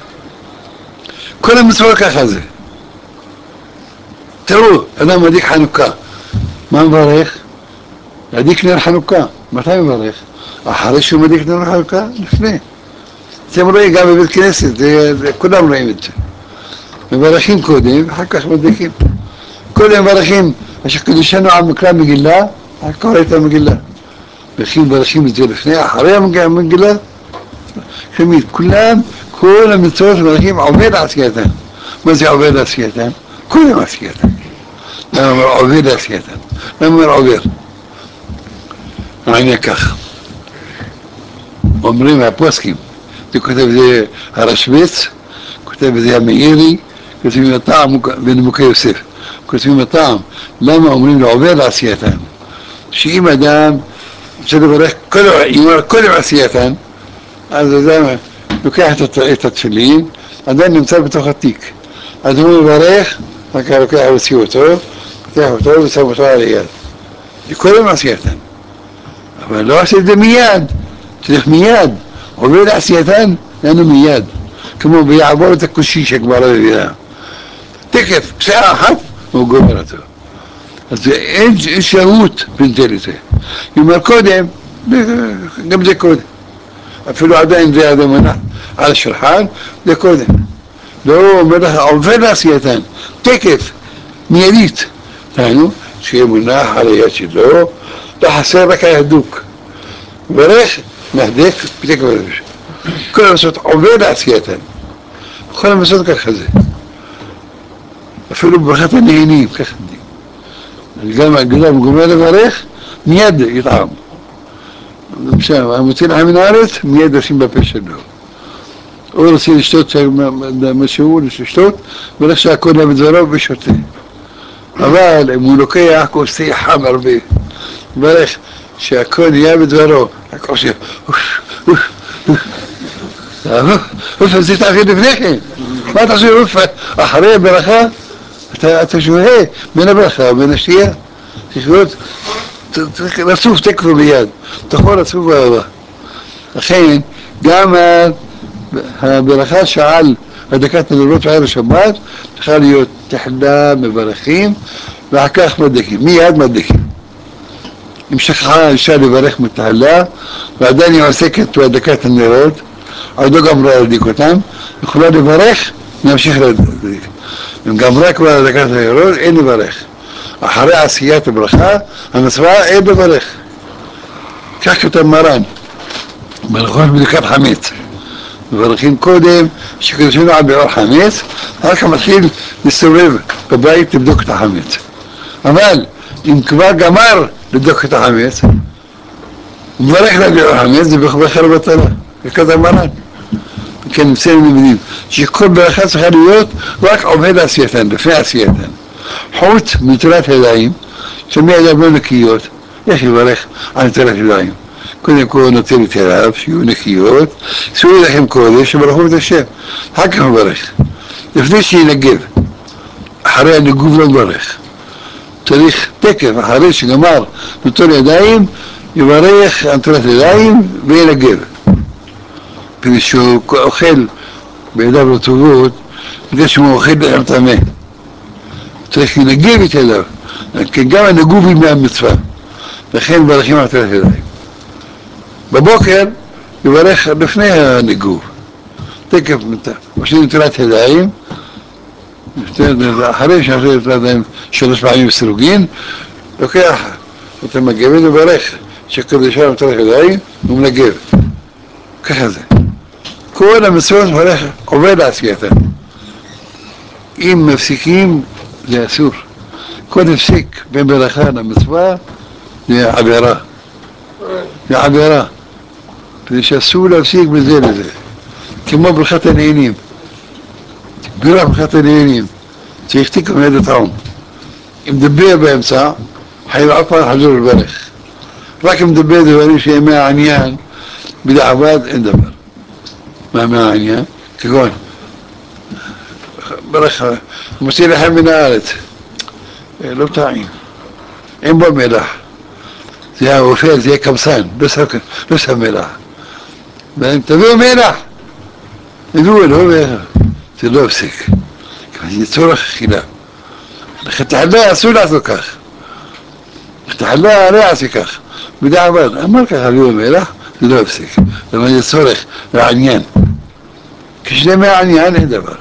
כל המצוות ככה זה. תראו, אדם מדליק חנוכה, מה מברך? מדליק נר חנוכה, מתי מברך? אחרי שהוא מדליק נר חנוכה? לפני. אתם רואים גם בבית כנסת, זה, זה, כולם רואים את זה. מברכים קודם, ואחר כך מדליקים. קודם מברכים, אשר קדושנו על מקרא מגילה, אחר כך קורא את המגילה. מברכים מברכים את זה לפני, אחרי המגילה. תמיד, כולם, כל המצוות מברכים עובד עשייתן. מה זה עובד עשייתן? כולם עשייתן. למה אומר עובד עשייתן? למה אומר עובר? העניין כך. אומרים הפוסקים, זה כותב זה הרשב"ץ, כותב זה המאירי, כותבים הטעם בנימוקי יוסף. כותבים הטעם, למה אומרים לו עובר עשייתן? שאם אדם רוצה לברך קודם עשייתן, אז אדם לוקח את התפילין, עדיין נמצא בתוך התיק. אז הוא מברך, רק לוקח להוציא אותו, לוקח אותו ושם אותו על היד. זה קודם עשייתן. אבל לא עושה את זה מיד, צריך מיד. עובד עשייתן, לנו מיד. כמו ביעבור את הקושי שכבר הביאה. תקף, שעה אחת, הוא גומר אותו. אז אין שהות בנטל את זה. היא אומר קודם, גם זה קודם. אפילו עדיין זה עדיין מנח על השולחן, זה קודם. לא אומר לך, עובד עשייתן, תקף, מיידית. תענו, שיהיה מונח על היד שלו, לא חסר רק ההדוק. ברך, מהדק, פתק בראש. כל המסות עובד עשייתן. כל המסות ככה זה. אפילו בברכת הנהנים, ככה זה. גם הגדם גומר לברך, מיד יטעם. המוציא לך מן הארץ, מיד לשים בפה שלו. או רוצה לשתות משהו, לשתות, ולך שהכל היה בדברו ושותה. אבל אם הוא לוקח, הוא עושה חם הרבה. ברך שהכל יהיה בדברו, רק עושה, אוף, אוף, אוף. אוף, אז זה תעביר לפני כן. מה אתה עושה אוף? אחרי הברכה, אתה שוהה בין הברכה ובין השתייה. צריך לצוף תקפו ביד, תוכל לצוף באהבה. לכן, גם הברכה שעל הדקת הנרות וערב שבת, צריכה להיות תחילה מברכים, ואחר כך מדליקים, מיד מדליקים. אם שכחה אישה לברך מתחילה, ועדיין היא עוסקת בהדלקת הנרות, עוד לא גמרה להדליק אותם, יכולה לברך, נמשיך להדליק. אם גמרה כבר הדלקת הנרות, אין לברך. אחרי עשיית הברכה, המצווה אין לברך. כך כתב מרן, ברכות בדיקת חמץ. מברכים קודם, שקדושנו על ביעור חמץ, אחר כך מתחיל להסתובב בבית לבדוק את החמץ. אבל אם כבר גמר לבדוק את החמץ, הוא מברך לביעור חמץ, זה בכלל בטלה. וכתב מרן. כן, נמצאים לימודים, שכל ברכה צריכה להיות רק עובד עשייתן, לפני עשייתן. חוץ מנטילת ידיים, שמי ידיים לא נקיות, איך יברך על נטילת ידיים? קודם כל נוטל את ידיו, שיהיו נקיות, שאו לכם קודש, וברכו את השם. אחר כך מברך. לפני שינגב, אחרי הניגוב לא מברך. צריך תקף, אחרי שגמר נוטל ידיים, יברך על נטילת ידיים וינגב. כדי שהוא אוכל בידיו לא טובות, בגלל שהוא אוכל לחם טמא. צריך לנגב את ידיו, כי גם הנגוב היא מהמצווה. לכן מברכים על נטילת ידיים. בבוקר יברך לפני הניגוב. תקף משלים נטילת ידיים, אחרי שעושה נטילת ידיים שלוש פעמים בסרוגין, לוקח את המגבת וברך שקדושה נטילת ידיים ומנגב. ככה זה. כל המצוות הולך עובד לעשייתה. אם מפסיקים זה אסור. כל הפסיק בין ברכה למצווה זה עבירה. זה עבירה. כדי שאסור להפסיק בזה לזה. כמו ברכת הנהנים. בירך ברכת הנהנים. צריך תיקו מיד הטעום. אם מדבר באמצע, חייב אף פעם חזור לברך. רק אם מדבר דברים שהם מהעניין, בדיעבד אין דבר. מה מהעניין? כגון, ברך, מוציא לחם מן הארץ. לא טעים. אין בו מלח. זה היה אופל, זה היה קמסן, לא שם מלח. והם תביאו מלח. תביאו, לא מלח. זה לא הפסיק. זה צורך אכילה. לחתחלה אסור לעשות כך. לחתחלה לא יעשה כך. בדיעבד, אמר ככה, תביאו מלח, זה לא הפסיק. למה זה צורך, זה עניין. כשזה מהעניין אין דבר.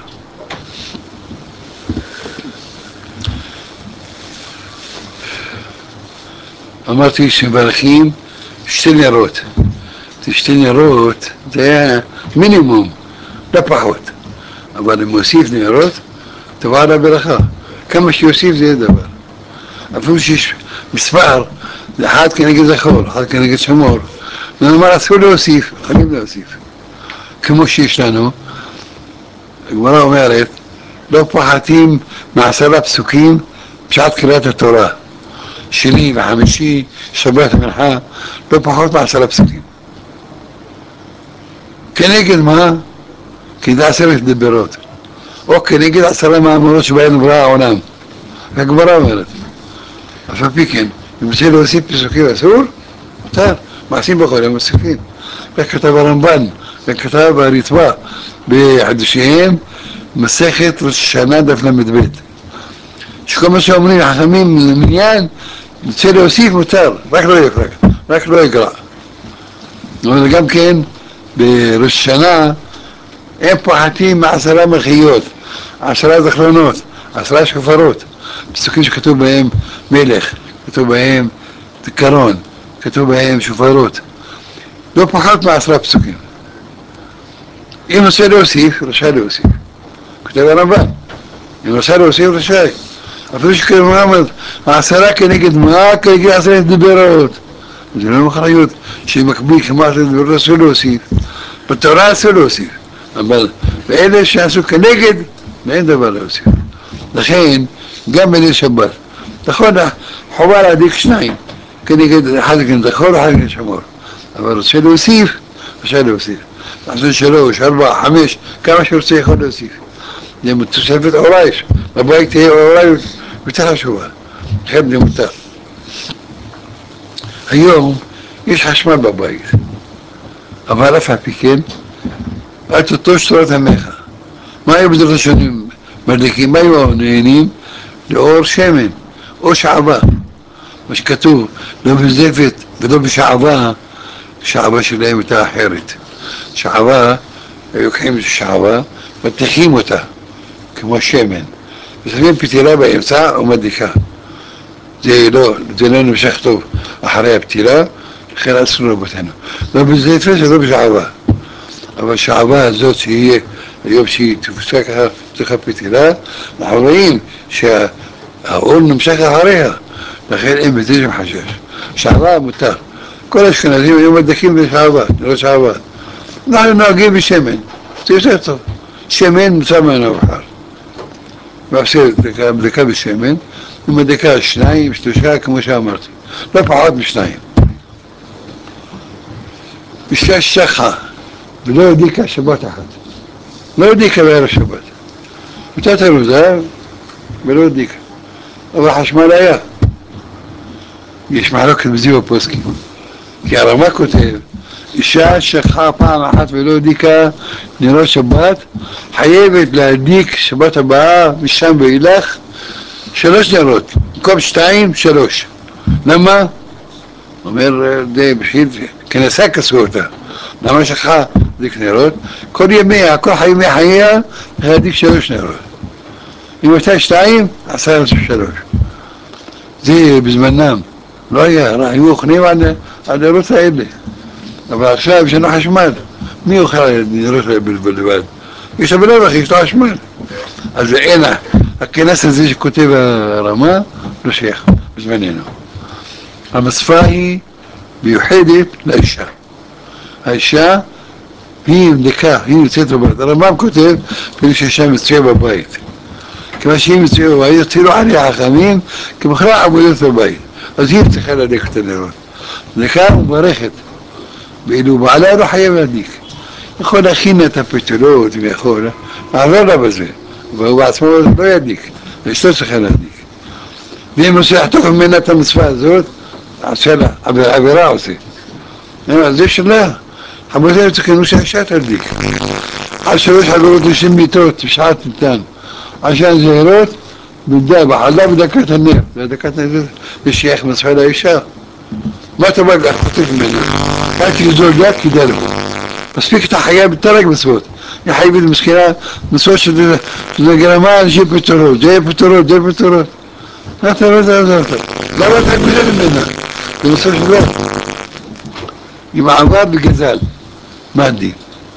אמרתי שמברכים שתי נרות. שתי נרות זה היה מינימום, לא פחות. אבל אם מוסיף נרות, תבוא על הברכה. כמה שיוסיף זה יהיה דבר. אפילו שיש מספר, זה אחד כנגד זכור, אחד כנגד שמור. נאמר אסור להוסיף, יכולים להוסיף. כמו שיש לנו, הגמרא אומרת, לא פחתים מעשרה פסוקים בשעת קריאת התורה. שני וחמישי, שבת ומנחה, לא פחות מעשרה פסוקים. כנגד מה? כנגד עשרת דיברות. או כנגד עשרה מאמרות שבהן ברא העולם. והגמרא אומרת. אף על פי כן, אם רוצה להוסיף פסוקים אסור, מותר, מעשים בכל הם מוסיפים. כך כתב הרמב"ן, כך כתב הרצפה בחדושיהם, מסכת ראש השנה דף למד ב'. שכל מה שאומרים החכמים למניין, רוצה להוסיף מותר, רק לא יפרק, רק לא יגרע. אבל גם כן, בראש השנה, הם פוחתים מעשרה מחיות, עשרה זכרונות, עשרה שופרות, פסוקים שכתוב בהם מלך, כתוב בהם זיכרון, כתוב בהם שופרות, לא פחות מעשרה פסוקים. אם רוצה להוסיף, רשאי להוסיף. כתב הרמב"ן, אם רשאי להוסיף, רשאי. אפילו שכמובן, העשרה כנגד מה? כנגד עשרת דיברות. זה לא מחריות שמקביל כמו עשרת דיברות אסור להוסיף. בתורה אסור להוסיף. אבל באלה שעשו כנגד, אין דבר להוסיף. לכן, גם בליל שבת, נכון, חובה להדליק שניים, כנגד אחד כנגד זכור ואחד כנגד שמור. אבל רוצה להוסיף, רשאי להוסיף. לעשות שלוש, ארבע, חמש, כמה שרוצה יכול להוסיף. זה תוספת אורייש, בבית תהיה אורייש יותר חשובה, לכן זה מותר. היום יש חשמל בבית, אבל אף על פי כן, אל תטוש תורת עמך. מה היו בדרך השונים מדליקים? מה היו נהנים? לאור שמן, או שעבה. מה שכתוב, לא בזפת ולא בשעבה, שעבה שלהם הייתה אחרת. שעבה, לוקחים את שעבה, מתיכים אותה, כמו שמן. ושמים פתילה באמצע ומדליקה. זה לא, זה לא נמשך טוב אחרי הפתילה, לכן אסור רבותינו. לא בזפת ולא בשעבה. אבל שעבה הזאת שיהיה, היום שהיא תפוסה ככה, תוכה פתילה, אנחנו רואים שהאור נמשך אחריה, לכן אין בזה שם חשש. שעבה מותר. כל האשכנזים היו מדליקים בשעבה, לא שעבה. אנחנו נוהגים בשמן, זה יותר טוב. שמן מוצא ממנו בחר. ועושה בדיקה בשמן, ומדליקה שניים, שלושה, כמו שאמרתי. לא פחות משניים. אישה שחה ולא הדליקה שבת אחת, לא הדליקה בערב שבת, נתת לו זהב ולא הדליקה, אבל חשמל היה. יש מחלוקת בזיו הפוסקים, כי הרמ"א כותב, אישה שכחה פעם אחת ולא הדליקה נרות שבת, חייבת להדליק שבת הבאה משם ואילך שלוש נרות, במקום שתיים, שלוש. למה? אומר, זה בשביל כנסה כסו אותה. למה שכחה להדליק נרות? כל ימיה, כל ימי חייה, להדליק שלוש נרות. אם הייתה שתיים, עשה לנו שלוש. זה בזמנם. לא היה, היו אוכלים על הנרות האלה. אבל עכשיו יש לנו חשמל. מי אוכל על נרות בלבד? יש בלב אחי, יש לו חשמל. אז אין, הכנס הזה שכותב הרמ"א, לא שייך, בזמננו. המספה היא מיוחדת לאישה. האישה היא נדלקה, היא נמצאת בבית. הרמב"ם כותב, כאילו שאישה מצויה בבית. כמה שהיא מצויה בבית, יוצאו עליה חכמים, כמכרע עבודות בבית. אז היא צריכה להדליק את הנרות. נדלקה ומברכת. ואילו בעלה לא חייב להדליק. יכול להכין את הפתולות, אם יכול, לעזור לה בזה. והוא בעצמו לא ידליק, ואשתו צריכה להדליק. ואם הוא עושה לחתוך ממנה את המצווה הזאת, עושה לה, עבירה עושה. זה שלה, חמותינו צריכים שהאישה תדליק. על שלוש חברות נשים מיטות, בשעת ניתן. עשן זהירות, בחלה בדקת הנר. בדקת הנר זה שייך מצווה לאישה. מה אתה בא לחתוך ממנה? רק תגזור דק כדאי לו. מספיק את החיה בתרג מצוות. היא חייבת מסכנה, מצוות שזה גרמה אנשים פתורות, זה פתורות, זה פתורות. אתה לא יודע, למה אתה גוזל ממנה? זה מצוות שלו. אם העבר בגזל, מה הדין?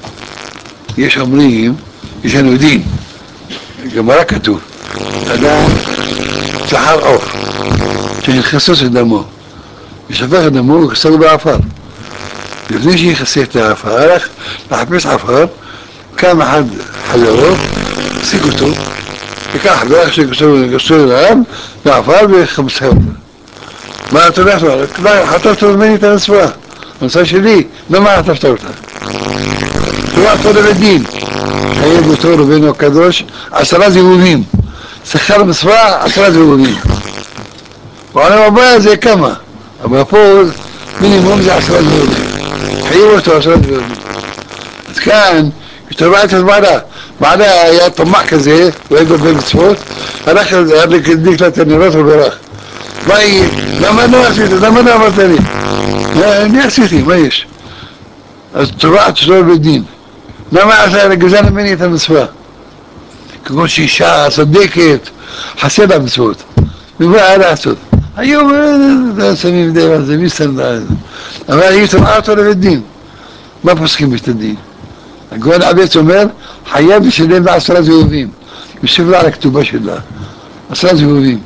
יש אומרים, יש לנו דין, גמרא כתוב, אדם צחר עוף, שיחסוס את דמו, ישפך את דמו ויחסר בעפר. לפני שיחסה את העפר, הלך לחפש עפר, קם אחד חברו, השיג אותו, לקח חברך שגסו אליו, לעפר וחמסה אותו. מה אתה הולך לו? חטפת ממני את המצווה, המצווה שלי, למה חטפת אותה? תרועה אותו לבית דין, חייב אותו רבנו הקדוש, עשרה זיבובים, שכר מצווה, עשרה זיבובים. בעולם הבא זה כמה, אבל פה מינימום זה עשרה זיבובים. חייב אותו עשרה זיבובים. אז כאן, כשתראה את הזמנה, בעלה היה טמח כזה, הוא היה גובה מצוות, הלך להדליק לה את הנרות וברך. מה היא? למה לא עשית? למה לא אמרת לי? אני עשיתי, מה יש? אז תרועת שלו בית דין. למה עשה גזל ממני את המצווה? כמו שאישה צודקת, חסר לה מצוות. ובאה לעשות. היום שמים דבר הזה, מי סנדה? אבל היא תרועה אותו לבית דין. מה פוסקים בית הדין? הגאון עבץ אומר, חייב לשלם לה עשרה זהובים. יושב לה על הכתובה שלה. עשרה זהובים.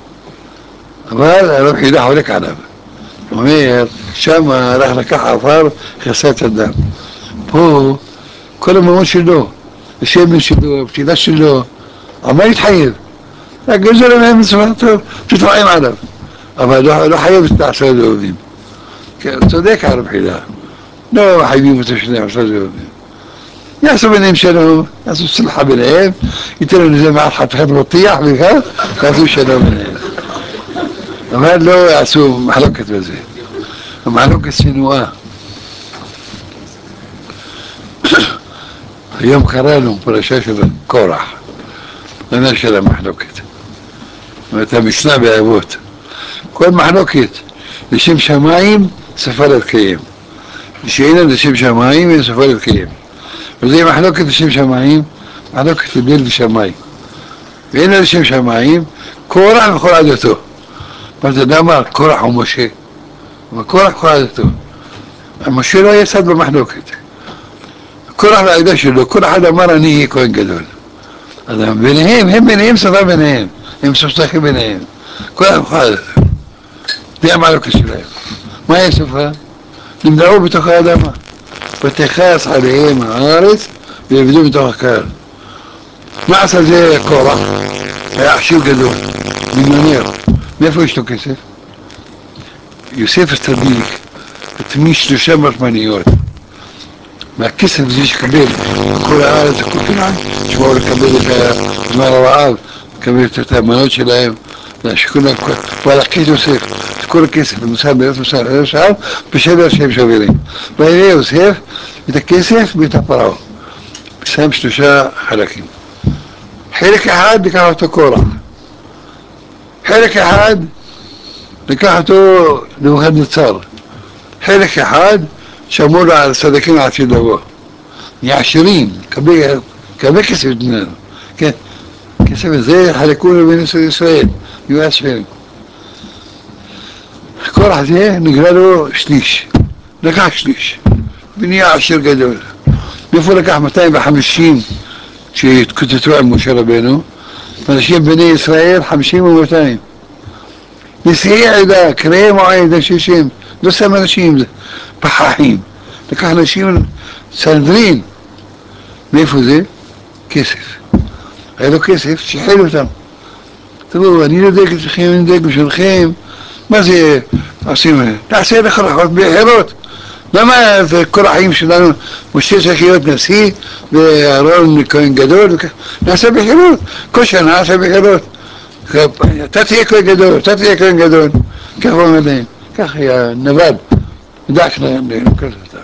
אבל הרב חידה חולק עליו. הוא אומר, שם הלך לקח עפר, חסה את הדם. פה, כל הממון שלו, השמן שלו, הפתילה שלו, אבל יתחייב. הגזל מהם מצווה טוב, תתרעים עליו. אבל לא חייב את העשרה זהובים. צודק הרב חידה. לא חייבים אותו שלהם עשרה זהובים. יעשו ביניהם שלום, יעשו סלחה ביניהם, ייתן לנו זה מעט חתיכת בטיח וכך, יעשו שלום ביניהם. אבל לא יעשו מחלוקת בזה. המחלוקת שנואה. היום קראנו פרשה של קורח, עניין של המחלוקת. זאת המשנה באבות. כל מחלוקת לשם שמיים סופה להתקיים. שאינה לשם שמיים היא סופה להתקיים. וזה מחלוקת לשם שמיים, מחלוקת ליל ושמיים. ואינה לשם שמיים, קורח וכל עדתו. מה זה אמר? קורח הוא משה. אבל קורח וכל עדתו. משה לא יסד במחלוקת. קורח לעדה שלו, כל אחד אמר אני אהיה כהן גדול. אז ביניהם, הם ביניהם סופה ביניהם. הם סופסחים ביניהם. קורח וכל עדתו. זה המחלוקת שלהם. מה היה סופה? נמדעו בתוך האדמה. ותכעס עליהם הארץ ויעבדו בתוך הקהל. מה עשה זה קורח? היה עשיר גדול, מיליונר. מאיפה יש לו כסף? יוסף הצדיק התמיש שלושה מלכמניות. מהכסף זה שקבל כל הארץ, כל כנען, שבואו לקבל את זמן הרעב, לקבל את המנות שלהם, שכולם, והלכת יוסף, את כל הכסף, במוסד בארץ מוסד, בארץ מוסד, בשדר שהם שווירים. והנה יוסף, את הכסף ואת הפרעה. מסיים שלושה חלקים. חלק אחד לקח אותו קורח. חלק אחד לקח אותו נבוכדנצר. חלק אחד שמור לו על צדיקים לעתיד לבוא. עשירים, כמה כסף ממנו. כן, כסף הזה חלקו לבין ישראל, יהיו עשירים. קורח הזה נגלה לו שליש, לקח שליש, ונהיה עשיר גדול. מאיפה לקח מאתיים וחמישים שהתקוטטו עם משה רבנו, אנשים בני ישראל חמישים ומאתיים. נשיאי העדה, קראי מועד, השישים, לא שם אנשים, פחחים. לקח אנשים סנדרין. מאיפה זה? כסף. היה לו כסף, שיחל אותם. תראו, אני לא דאג אצלכם, אני דאג בשבילכם. מה זה עושים? תעשה לך רחות בחירות. למה כל החיים שלנו, משה צריך להיות נשיא, ואהרון כהן גדול, נעשה בחירות. כל שנה נעשה בחירות. אתה תהיה כהן גדול, אתה תהיה כהן גדול. כך הוא אומר להם, כך היה נבל. דק להם, נקרא אותם.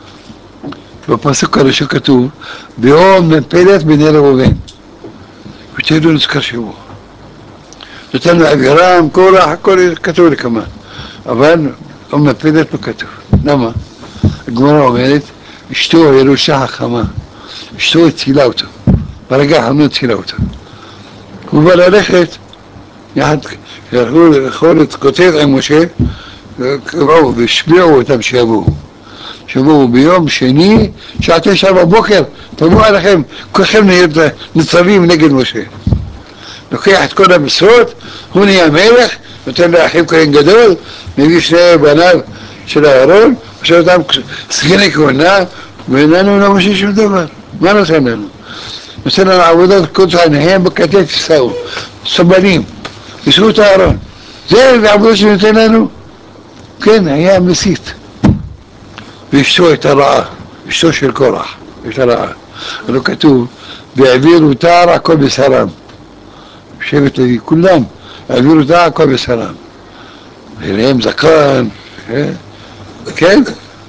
בפסוק הראשון כתוב, ביום מפלת בני ראובן. ותראו נזכר שבו. נותן לו אבירם, קורח, הכל כתוב לכמה. אבל יום מפלת לא כתוב. למה? הגמרא אומרת, אשתו ירושה חכמה. אשתו הצילה אותו. ברגע האחרון הצילה אותו. הוא בא ללכת, יחד, הלכו לאכול את כותב עם משה, קראו והשביעו אותם שיבואו. שיבואו ביום שני, שעה תשע בבוקר, תבואו עליכם, כולכם ניצבים נגד משה. לוקח את כל המשרות, הוא נהיה מלך, נותן לאחים כהן גדול, מביא שני בניו של אהרון, עושה אותם סגני כהונה, ואיננו לא משהו שום דבר. מה נותן לנו? נותן לנו עבודת קודש עיניהם בכתת תסעו, סבלים, ישרו את הארון. זה העבודה שנותן לנו? כן, היה מסית. ואשתו את הרעה, אשתו של קורח, את הרעה. לא כתוב, והעבירו תער הכל בשרם. שבט לוי, כולם, העבירו תער הכל בשרם. ואליהם זקן, כן?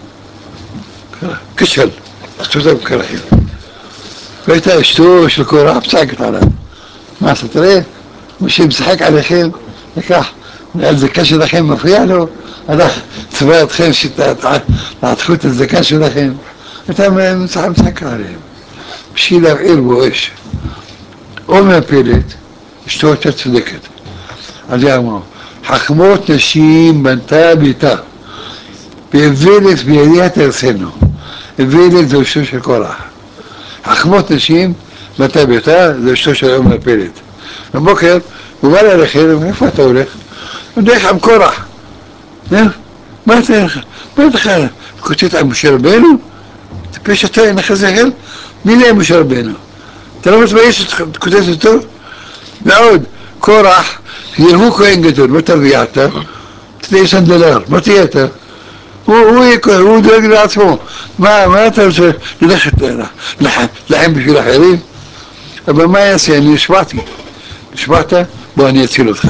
כשל, עשו אותם קרחים. והייתה אשתו של קורח, צעקת עליו. מה אתה תראה? משה משחק עליכם, לקח, הזקה שלכם מפריע לו, הלך צבא אתכם שתעתחו את הזקה שלכם, אתה משחק עליהם, בשביל להבעיר בו אש. או מהפלט, אשתו יותר צודקת. אז היא אמרה, חכמות נשים בנתה ביתה, ואיוולת בידיה תרסנו. איוולת זה אשתו של קורח. חכמות נשים בנתה ביתה, זה אשתו של עומר הפלט. בבוקר הוא בא ללכת, איפה אתה הולך? הוא דרך עם קורח. מה אתה הולך? מה אתה הולך? כותבת עם משה רבנו? תפש אתה אינך זהל? מי להם משה רבנו? אתה לא מתבייש שאת כותבת אותו? ועוד, קורח, הוא כהן גדול, מה תרוויח אתה? תהיה סנדלר, מה תהיה אתה? הוא דואג לעצמו. מה אתה רוצה ללכת לחם בשביל אחרים? אבל מה יעשה? אני נשבעתי. נשבעת? בוא אני אציל אותך.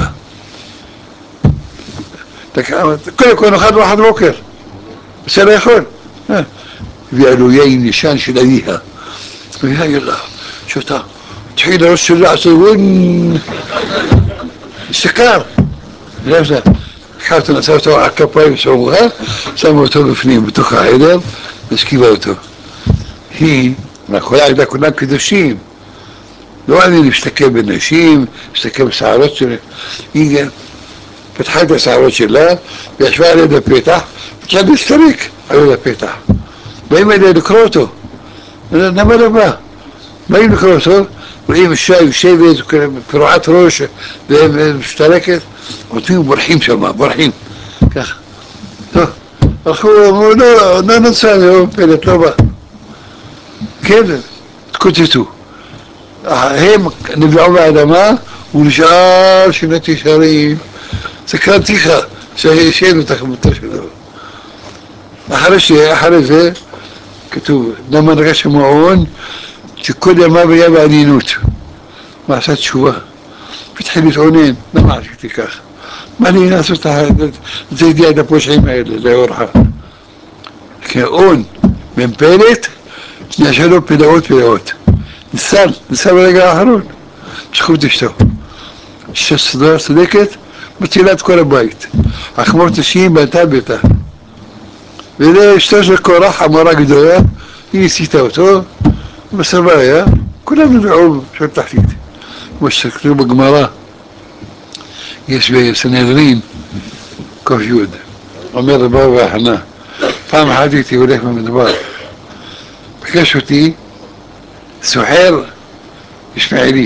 קודם כל נאכל באחד בוקר. בסדר יכול. הביאה לו יין ישן של אביה. והיה יאללה, שותה. התחיל הראש שלו לעשות וון. סכר. ולאו זה. חלטו נעשה אותו על כפיים שעומרה, שמו אותו בפנים, בתוך החדר, והשכיבה אותו. היא, מאחורי העדה כולם קדושים. לא אני להסתכל בנשים, להסתכל בשערות שלה. היא פתחה את השערות שלה, וישבה על יד הפתח, התחילה להסתרק על יד הפתח. באים אליה לקרוא אותו. למה לא בא? באים לקרוא אותו, רואים אישה יושבת, פרועת ראש ומשתרקת, אותם בורחים שם, בורחים. ככה. טוב, הלכו, אמרו, לא, לא נוצא, לא פלט, לא בא. כן, תקוצצו. הם נבלעו באדמה, הוא נשאר שנת ישרים. סקרנתיך, שישנו את החמותה שלו. אחרי ש... אחרי זה, כתוב, למה נרגש המעון? שכל ימה והיה בעניינות. מה עשה תשובה? והתחיל להתעונן, למה עשיתי כך? מה לי לעשות את הידיעת הפושעים האלה, לאורחה? כאון, מפלת, נשאר לו פלאות פלאות. ניסל, ניסל ברגע האחרון. שכוב את אשתו. אשתו סדרה צודקת, מצילה את כל הבית. החמור תשעים בנתה ביתה. ולאשתו של קורח, המורה גדולה, היא הסיתה אותו, בסבבה היה, כולם נדעו של תחתית. כמו שכתוב בגמרא, יש בסנהדרין, קוף יוד, אומר רבו והחנה, פעם אחת הייתי הולך במדבר, בקש אותי סוחר ישמעאלי,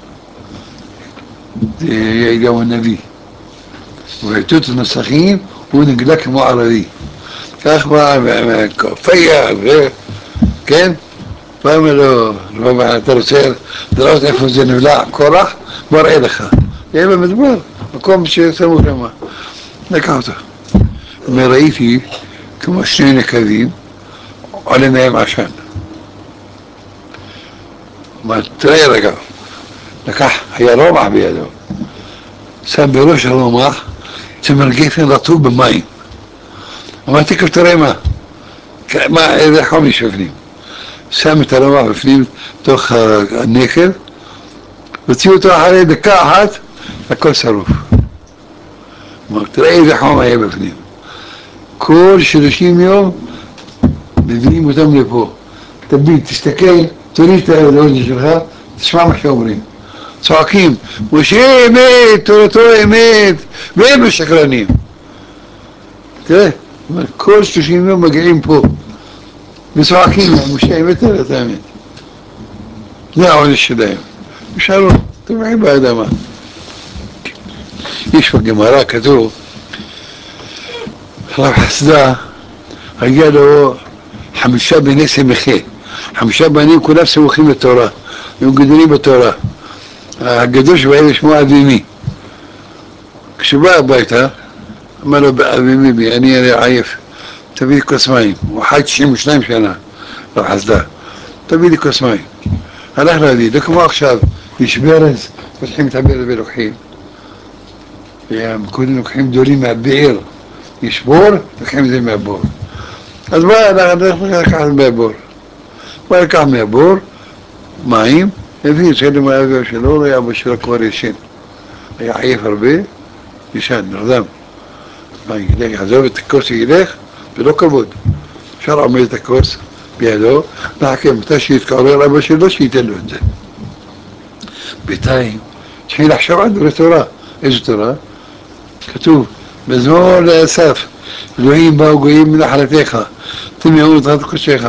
זה היה אליהו הנביא, ובעיתות הנוסחים הוא נגלה כמו ערבי, כך בא פיה, כן? פעם לו, אתה רוצה לראות איפה זה נבלע קורח, מראה לך, יהיה במדבר, מקום ששמו שם, לקח אותו. וראיתי כמו שני נקבים, עולה מהם עשן. אמר, תראה רגע, לקח, היה רומח בידו, שם בראש הרומח, צמר גפן רטוב במים. אמרתי, תראה מה, מה, איזה חומש בפנים. שם את הרומח בפנים, תוך הנקב, הוציאו אותו אחרי דקה אחת, הכל שרוף. אמר, תראה איזה חום היה בפנים. כל שלושים יום מביאים אותם לפה. תביט, תסתכל, תוריד את האוזן שלך, תשמע מה שאומרים. צועקים, משה אמת, תורתו אמת, והם השקרנים. תראה, כל שלושים יום מגיעים פה, וצועקים, משה אמת, תורתו אמת. זה העונש שלהם. נשארו, טובעים באדמה. יש בגמרא כתוב, רב חסדא, הגיע לו חמישה בני סמכה, חמישה בנים כולם סמוכים לתורה, הם גדולים בתורה. הגדול שבהם שמו אבימי. כשבא הביתה, אמר לו אבימי, אני עייף, תביא לי כוס מים. הוא חי תשעים ושתיים שנה, רב חסדא, תביא לי כוס מים. הלך להביא, לא כמו עכשיו, יש ברז, פותחים את הברז ולוקחים. קודם לוקחים גדולים מהבאר, יש בור, לוקחים את זה מהבור. אז בא, אנחנו לקחת מהבור. בא לקח מהבור, מים, הביא את זה למאביה שלו, היה אבא שלו כבר ישן. היה עייף הרבה, ישן, נרדם. מה, ילך, עזוב את הכוס, ילך, ולא כבוד. אפשר עומד את הכוס בידו, נחכה, מתי שיתקרר אבא שלו, שייתן לו את זה. בינתיים, התחיל לחשוב על דברי תורה. איזו תורה? כתוב, מזמור לאסף, אלוהים באו גויים מנחלתך, תמיעו את רד קודשך.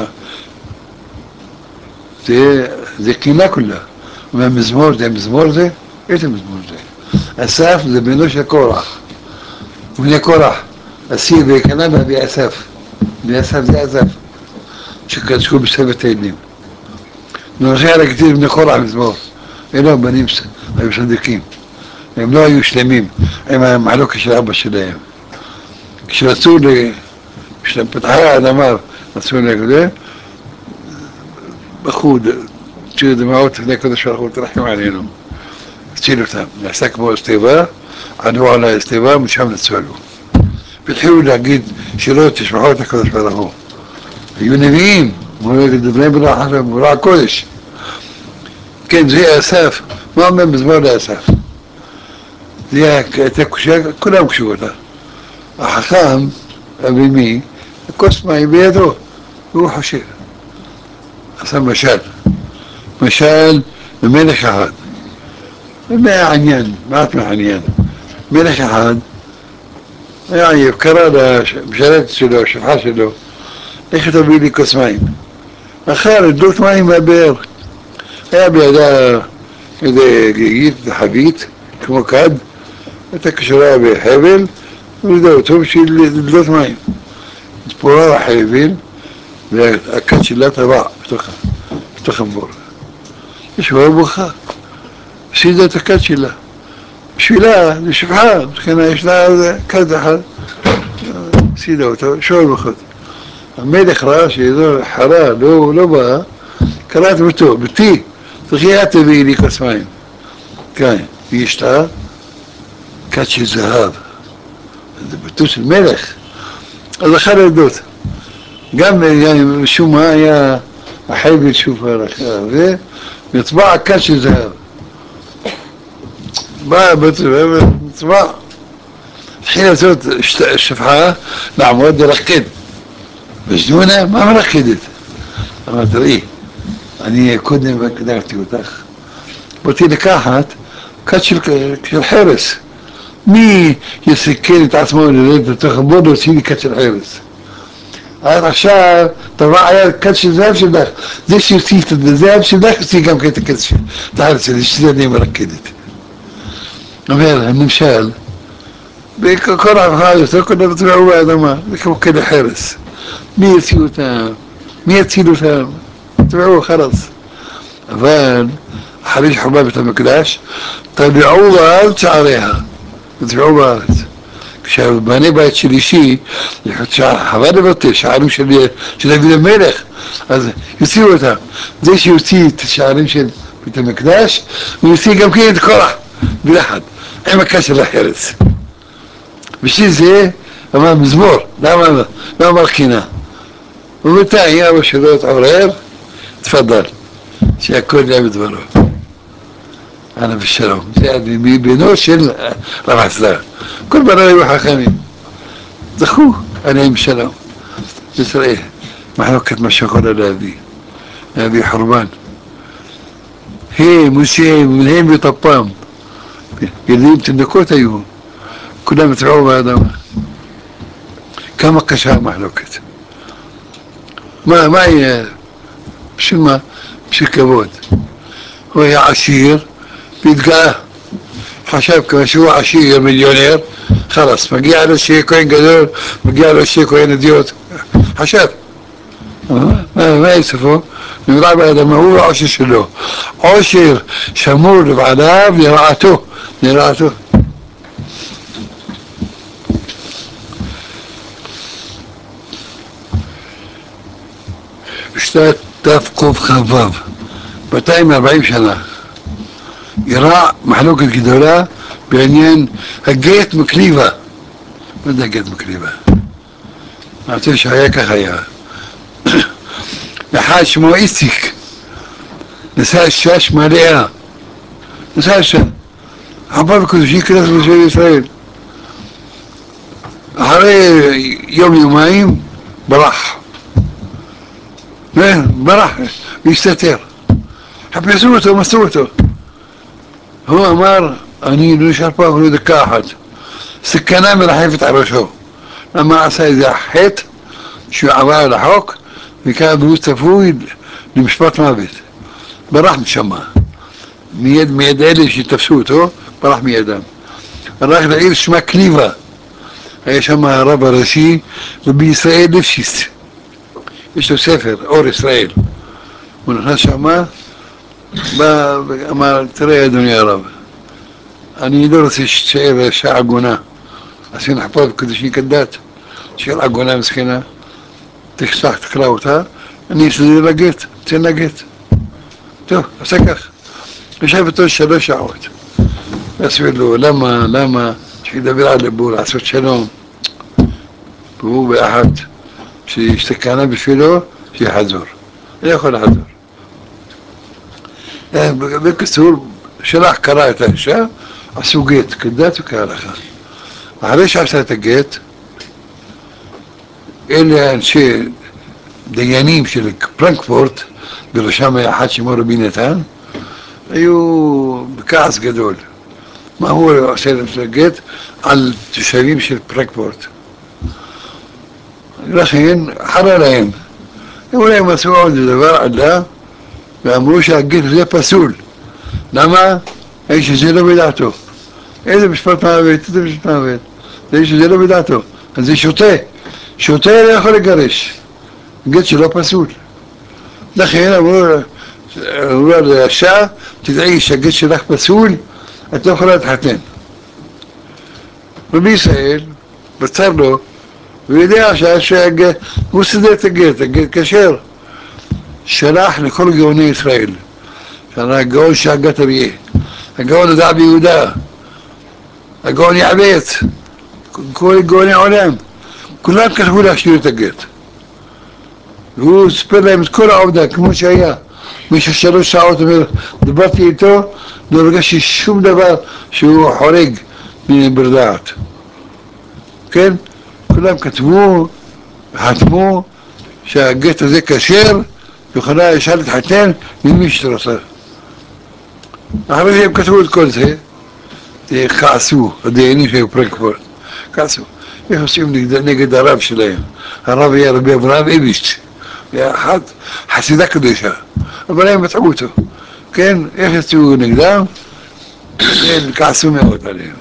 זה, זה קינה כולה. והמזמור זה, מזמור זה? איזה מזמור זה? אסף זה בנו של קורח. בני קורח, אסיר ויקנה ואבי אסף. בני אסף זה אסף, שקדשו בסבת העדים. נורשי להגדיר בני קורח מזמור. אלו הבנים היו צדיקים. הם לא היו שלמים עם המחלוקת של אבא שלהם. כשרצו, כשפתחה האדמה, רצו להגדיר, בחו דמעות לפני קודש ברוך הוא, תרחם עלינו. הציל אותם, נעשה כמו אסתיבה, ענו על האסתיבה, משם נצלו. והתחילו להגיד שלא תשמחו את הקודש ברוך הוא. היו נביאים, דברי ברוך הקודש. כן, זה אסף, מה אומר מזמור לאסף? זה הייתה קושייה, כולם קשו אותה. החכם, אבימי, הכוס מים בידו, והוא חושב. עשה משל, משל במלך אחד. מעניין, מעט מעניין. מלך אחד, היה עייף, קרא למשלטת שלו, השפחה שלו, איך תביא לי כוס מים? אחר, דלות מים מהבאר. היה בידה איזה גיגית, חבית, כמו כד, הייתה קשורה בחבל, ולידה אותו בשביל לדלות מים. התפורר החבל, והכד שלה טבע בתוך הבור. יש בה בוכה, הפסידה את הכד שלה. בשבילה, זה שפחה, יש לה כד אחד, הפסידה אותו, שואל בוכות. המלך ראה שאיזו חרה לא, לא באה, קרא את ביתו, ביתי, תחי את תביאי לי כוס מים. כן, היא ישתה כד של זהב, זה ביתו של מלך. אז אחת העדות, גם משום מה היה החבל שוב זה, מצבע כד של זהב. בא מצבע, התחילה לעשות שפחה, לעמוד לרקד. מג'נונה, מה מרקדת? אמרת, ראי, אני קודם קדרתי אותך, באתי לקחת כד של, של חרס. מי יסכן את עצמו ללדת לתוך הבוד להוציא לי כד של חרס? אז עכשיו, טבע היה כד של זהב שלך, זה שהוציא את הזהב שלך, הוציא גם את הכד של החרס שלי, שזה אני מרקדת. אומר, הנמשל, בכל הערכה יותר, כל דבר באדמה, זה כמו כד החרס. מי יציל אותם? מי יציל אותם? תבעו חלץ. אבל אחרי שחובה בית המקדש, תביעו בארץ שעריה, תביעו בארץ. כשבני בית שלישי, חווה לבטל, שערים של דוד המלך, אז יוציאו אותם. זה שיוציא את השערים של בית המקדש, הוא יוציא גם כן את קורח, ביחד, עם הקשר לחרץ. בשביל זה, אמר מזמור, למה, למה מרכינה? ומתי אבא שלו התעורר, תפדל, שהכל נהיה בדברו. אנא בשלום. זה מבינו של רב חסדא. כל בנו היו חכמים. זכו, אני עם שלום. ישראל, מחלוקת מה שיכולה להביא. להביא חורבן. הם, מושיעים, מנהם וטפם. ילדים תינוקות היו. כולם התבעו באדמה. כמה קשה המחלוקת. מה, מה יהיה? בשביל מה? בשביל כבוד. הוא היה עשיר, והתגאה. חשב כמה שהוא עשיר, מיליונר, חלס, מגיע לו שיהיה כהן גדול, מגיע לו שיהיה כהן אדיוט. חשב. מה יספו? נברא באדמה, הוא העושר שלו. עושר שמור לבעליו לרעתו, לרעתו. בשנת תקכ"ו, מאתיים וארבעים שנה, אירעה מחלוקת גדולה בעניין הגט מקריבה. מה זה הגט מקריבה? אני רוצה שהיה כך היה. אחד שמו איציק, נשא אישה שמה לאה, נשא אישה, חפה וקדושי כנס בשביל ישראל. אחרי יום יומיים ברח. ברח, והסתתר. חפשו אותו, מסרו אותו. הוא אמר, אני לא נשאר פה אפילו דקה אחת. סכנה מרחפת על ראשו. למה עשה איזה חטא שהוא עבר על החוק, וכאן הוא צפוי למשפט מוות. ברח משם. מיד, מיד אלה שתפסו אותו, ברח מידם. הלך לעיר שמה קליבה. היה שם הרב הראשי, ובישראל ליפשיץ. יש לו ספר, אור ישראל. הוא נכנס שמה, בא ואמר, תראה אדוני הרב, אני לא רוצה שתשאר שעה עגונה. עשינו חפה וקדושי כדת, תשאר עגונה מסכנה, תחסך, תקרא אותה, אני אסדר לגט, תן לגט. טוב, עשה כך. ישב איתו שלוש שעות. הסביר לו, למה, למה, שידבר על ליבו, לעשות שלום. והוא באחת, שיסתכנה בשבילו, שיחזור. לא יכול לחזור. בקיצור, שלח קרא את האישה, עשו גט, כדת וכהלכה. אחרי שעשה את הגט, אלה אנשי דיינים של פרנקפורט, בראשם היה אחד שמו רבי נתן, היו בכעס גדול. מה הוא עושה את הגט? על תושבים של פרנקפורט. לכן חרה להם. אולי הם עשו עוד דבר עלה, ואמרו שהגט זה פסול. למה? האיש הזה לא בדעתו. איזה משפט מוות, איזה משפט מוות. זה איש הזה לא בדעתו. אז זה שוטה. שוטה לא יכול לגרש. גט שלא פסול. לכן אמרו, אמרו לאשה, תדעי שהגט שלך פסול, את לא יכולה להתחתן. ובישראל, בצר לו, הוא יודע שהוא סידר את הגט, הגט כשר. שלח לכל גאוני ישראל, הגאון שהגת אריה, הגאון הדע ביהודה, הגאון יעבץ, כל גאוני עולם, כולם כתבו להשאיר את הגט. והוא ספר להם את כל העובדה כמו שהיה. במשך שלוש שעות אומר, דיברתי איתו, לא הרגשתי שום דבר שהוא חורג בר דעת. כן? כולם כתבו, חתמו, שהגט הזה כשר, יכולה אישה להתחתן ממי שרוצה. אחרי שהם כתבו את כל זה, כעסו, הדיינים שהיו פרנקפורט, כעסו. איך עושים נגד, נגד הרב שלהם? הרב היה רבי אברהם איביץ', היה אחת חסידה קדושה, אבל הם מצאו אותו. כן, איך יצאו נגדם? כן, כעסו מאוד עליהם.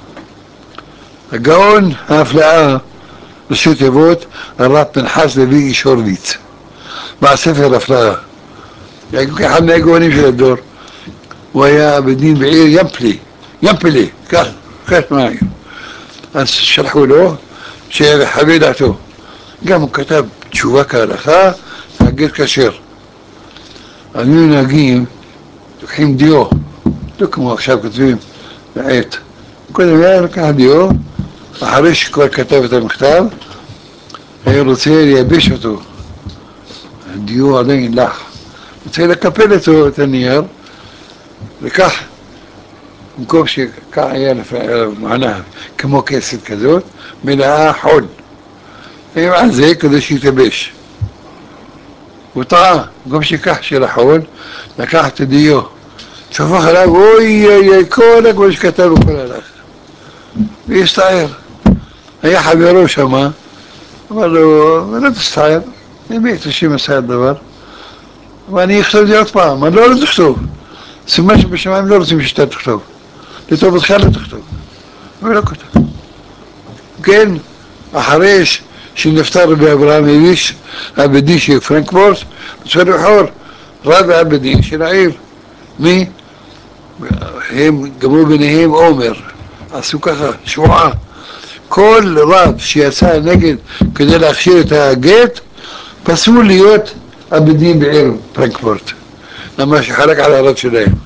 הגאון ההפלאה, ראשי תיבות, הרב פנחס לוי איש הורוביץ, מהספר הפלאה. אחד מהגאונים של הדור. הוא היה בדין בעיר ימפלי, ימפלי, כך, כך מהעיר. אז שלחו לו שיחווה דעתו. גם הוא כתב תשובה כהלכה, הגט כשר. אז היו נהגים, לוקחים דיו, לא כמו עכשיו כותבים לעט. קודם היה לקח דיו, אחרי שכבר כתב את המכתב, היה רוצה לייבש אותו. הדיו עדיין לח. רוצה לקפל אותו, את הנייר, וכך, במקום שכך היה מענה, כמו כסת כזאת, מלאה חול. הם על זה כדי שיתבש. הוא טעה, במקום שכך של החול, לקח את הדיו. צפח עליו, אוי אוי אוי, כל הכל שכתב הוא כל הלך. והסתער. היה חברו שמה, אמר לו, לא תסתער, באמת, תשים עשה הדבר. ואני אכתוב את זה עוד פעם, אני לא רוצה לכתוב. סימן שבשמיים לא רוצים שאתה תכתוב. לטובתך לא תכתוב. ולא כתב. כן, אחרי שנפטר רבי אברהם איביץ', הבדין של פרנקפורט, רוצה לבחור רב הבדין של העיר. מי? הם גמרו ביניהם עומר. עשו ככה, שבועה. כל רב שיצא נגד כדי להכשיר את הגט, פסול להיות הבדין בעיר פרנקפורט. למה שחלק על הרב שלהם.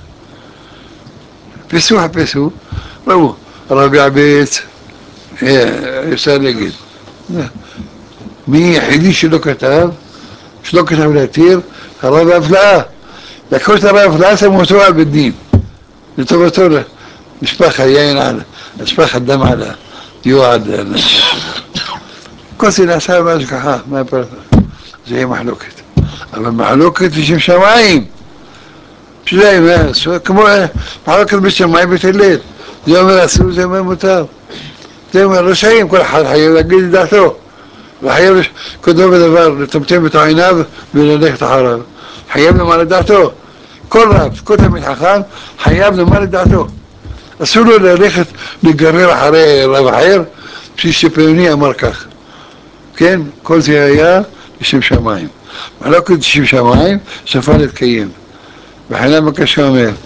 פסו, חפשו, ראו, הרב יעבץ, יצא נגד. מי יחידי שלא כתב, שלא כתב להתיר, הרב ההפלאה. לקחו את הרב ההפלאה, שמו אותו על בדין. לטובתו, נשפך היין על, נשפך הדם על היועד. כל זה נעשה מהשגחה, מהפרטה. זה יהיה מחלוקת. אבל מחלוקת לשם שמיים. שלהם, כמו מחלוקת בשמיים בית הלל. זה אומר אסור, זה אומר מותר. זה אומר רשעים, כל אחד חייב להגיד את דעתו. וחייב קודם בדבר, לטמטם את עיניו וללכת אחריו. חייב לומר את דעתו. כל רב, כל תלמיד חכם, חייב לומר את דעתו. אסור לו ללכת לגרר אחרי רב אחר, בשביל שפלוני אמר כך. כן, כל זה היה לשם שמיים. מחלוקת לשם שמיים, סופה להתקיים. וחנן בקשה אומר,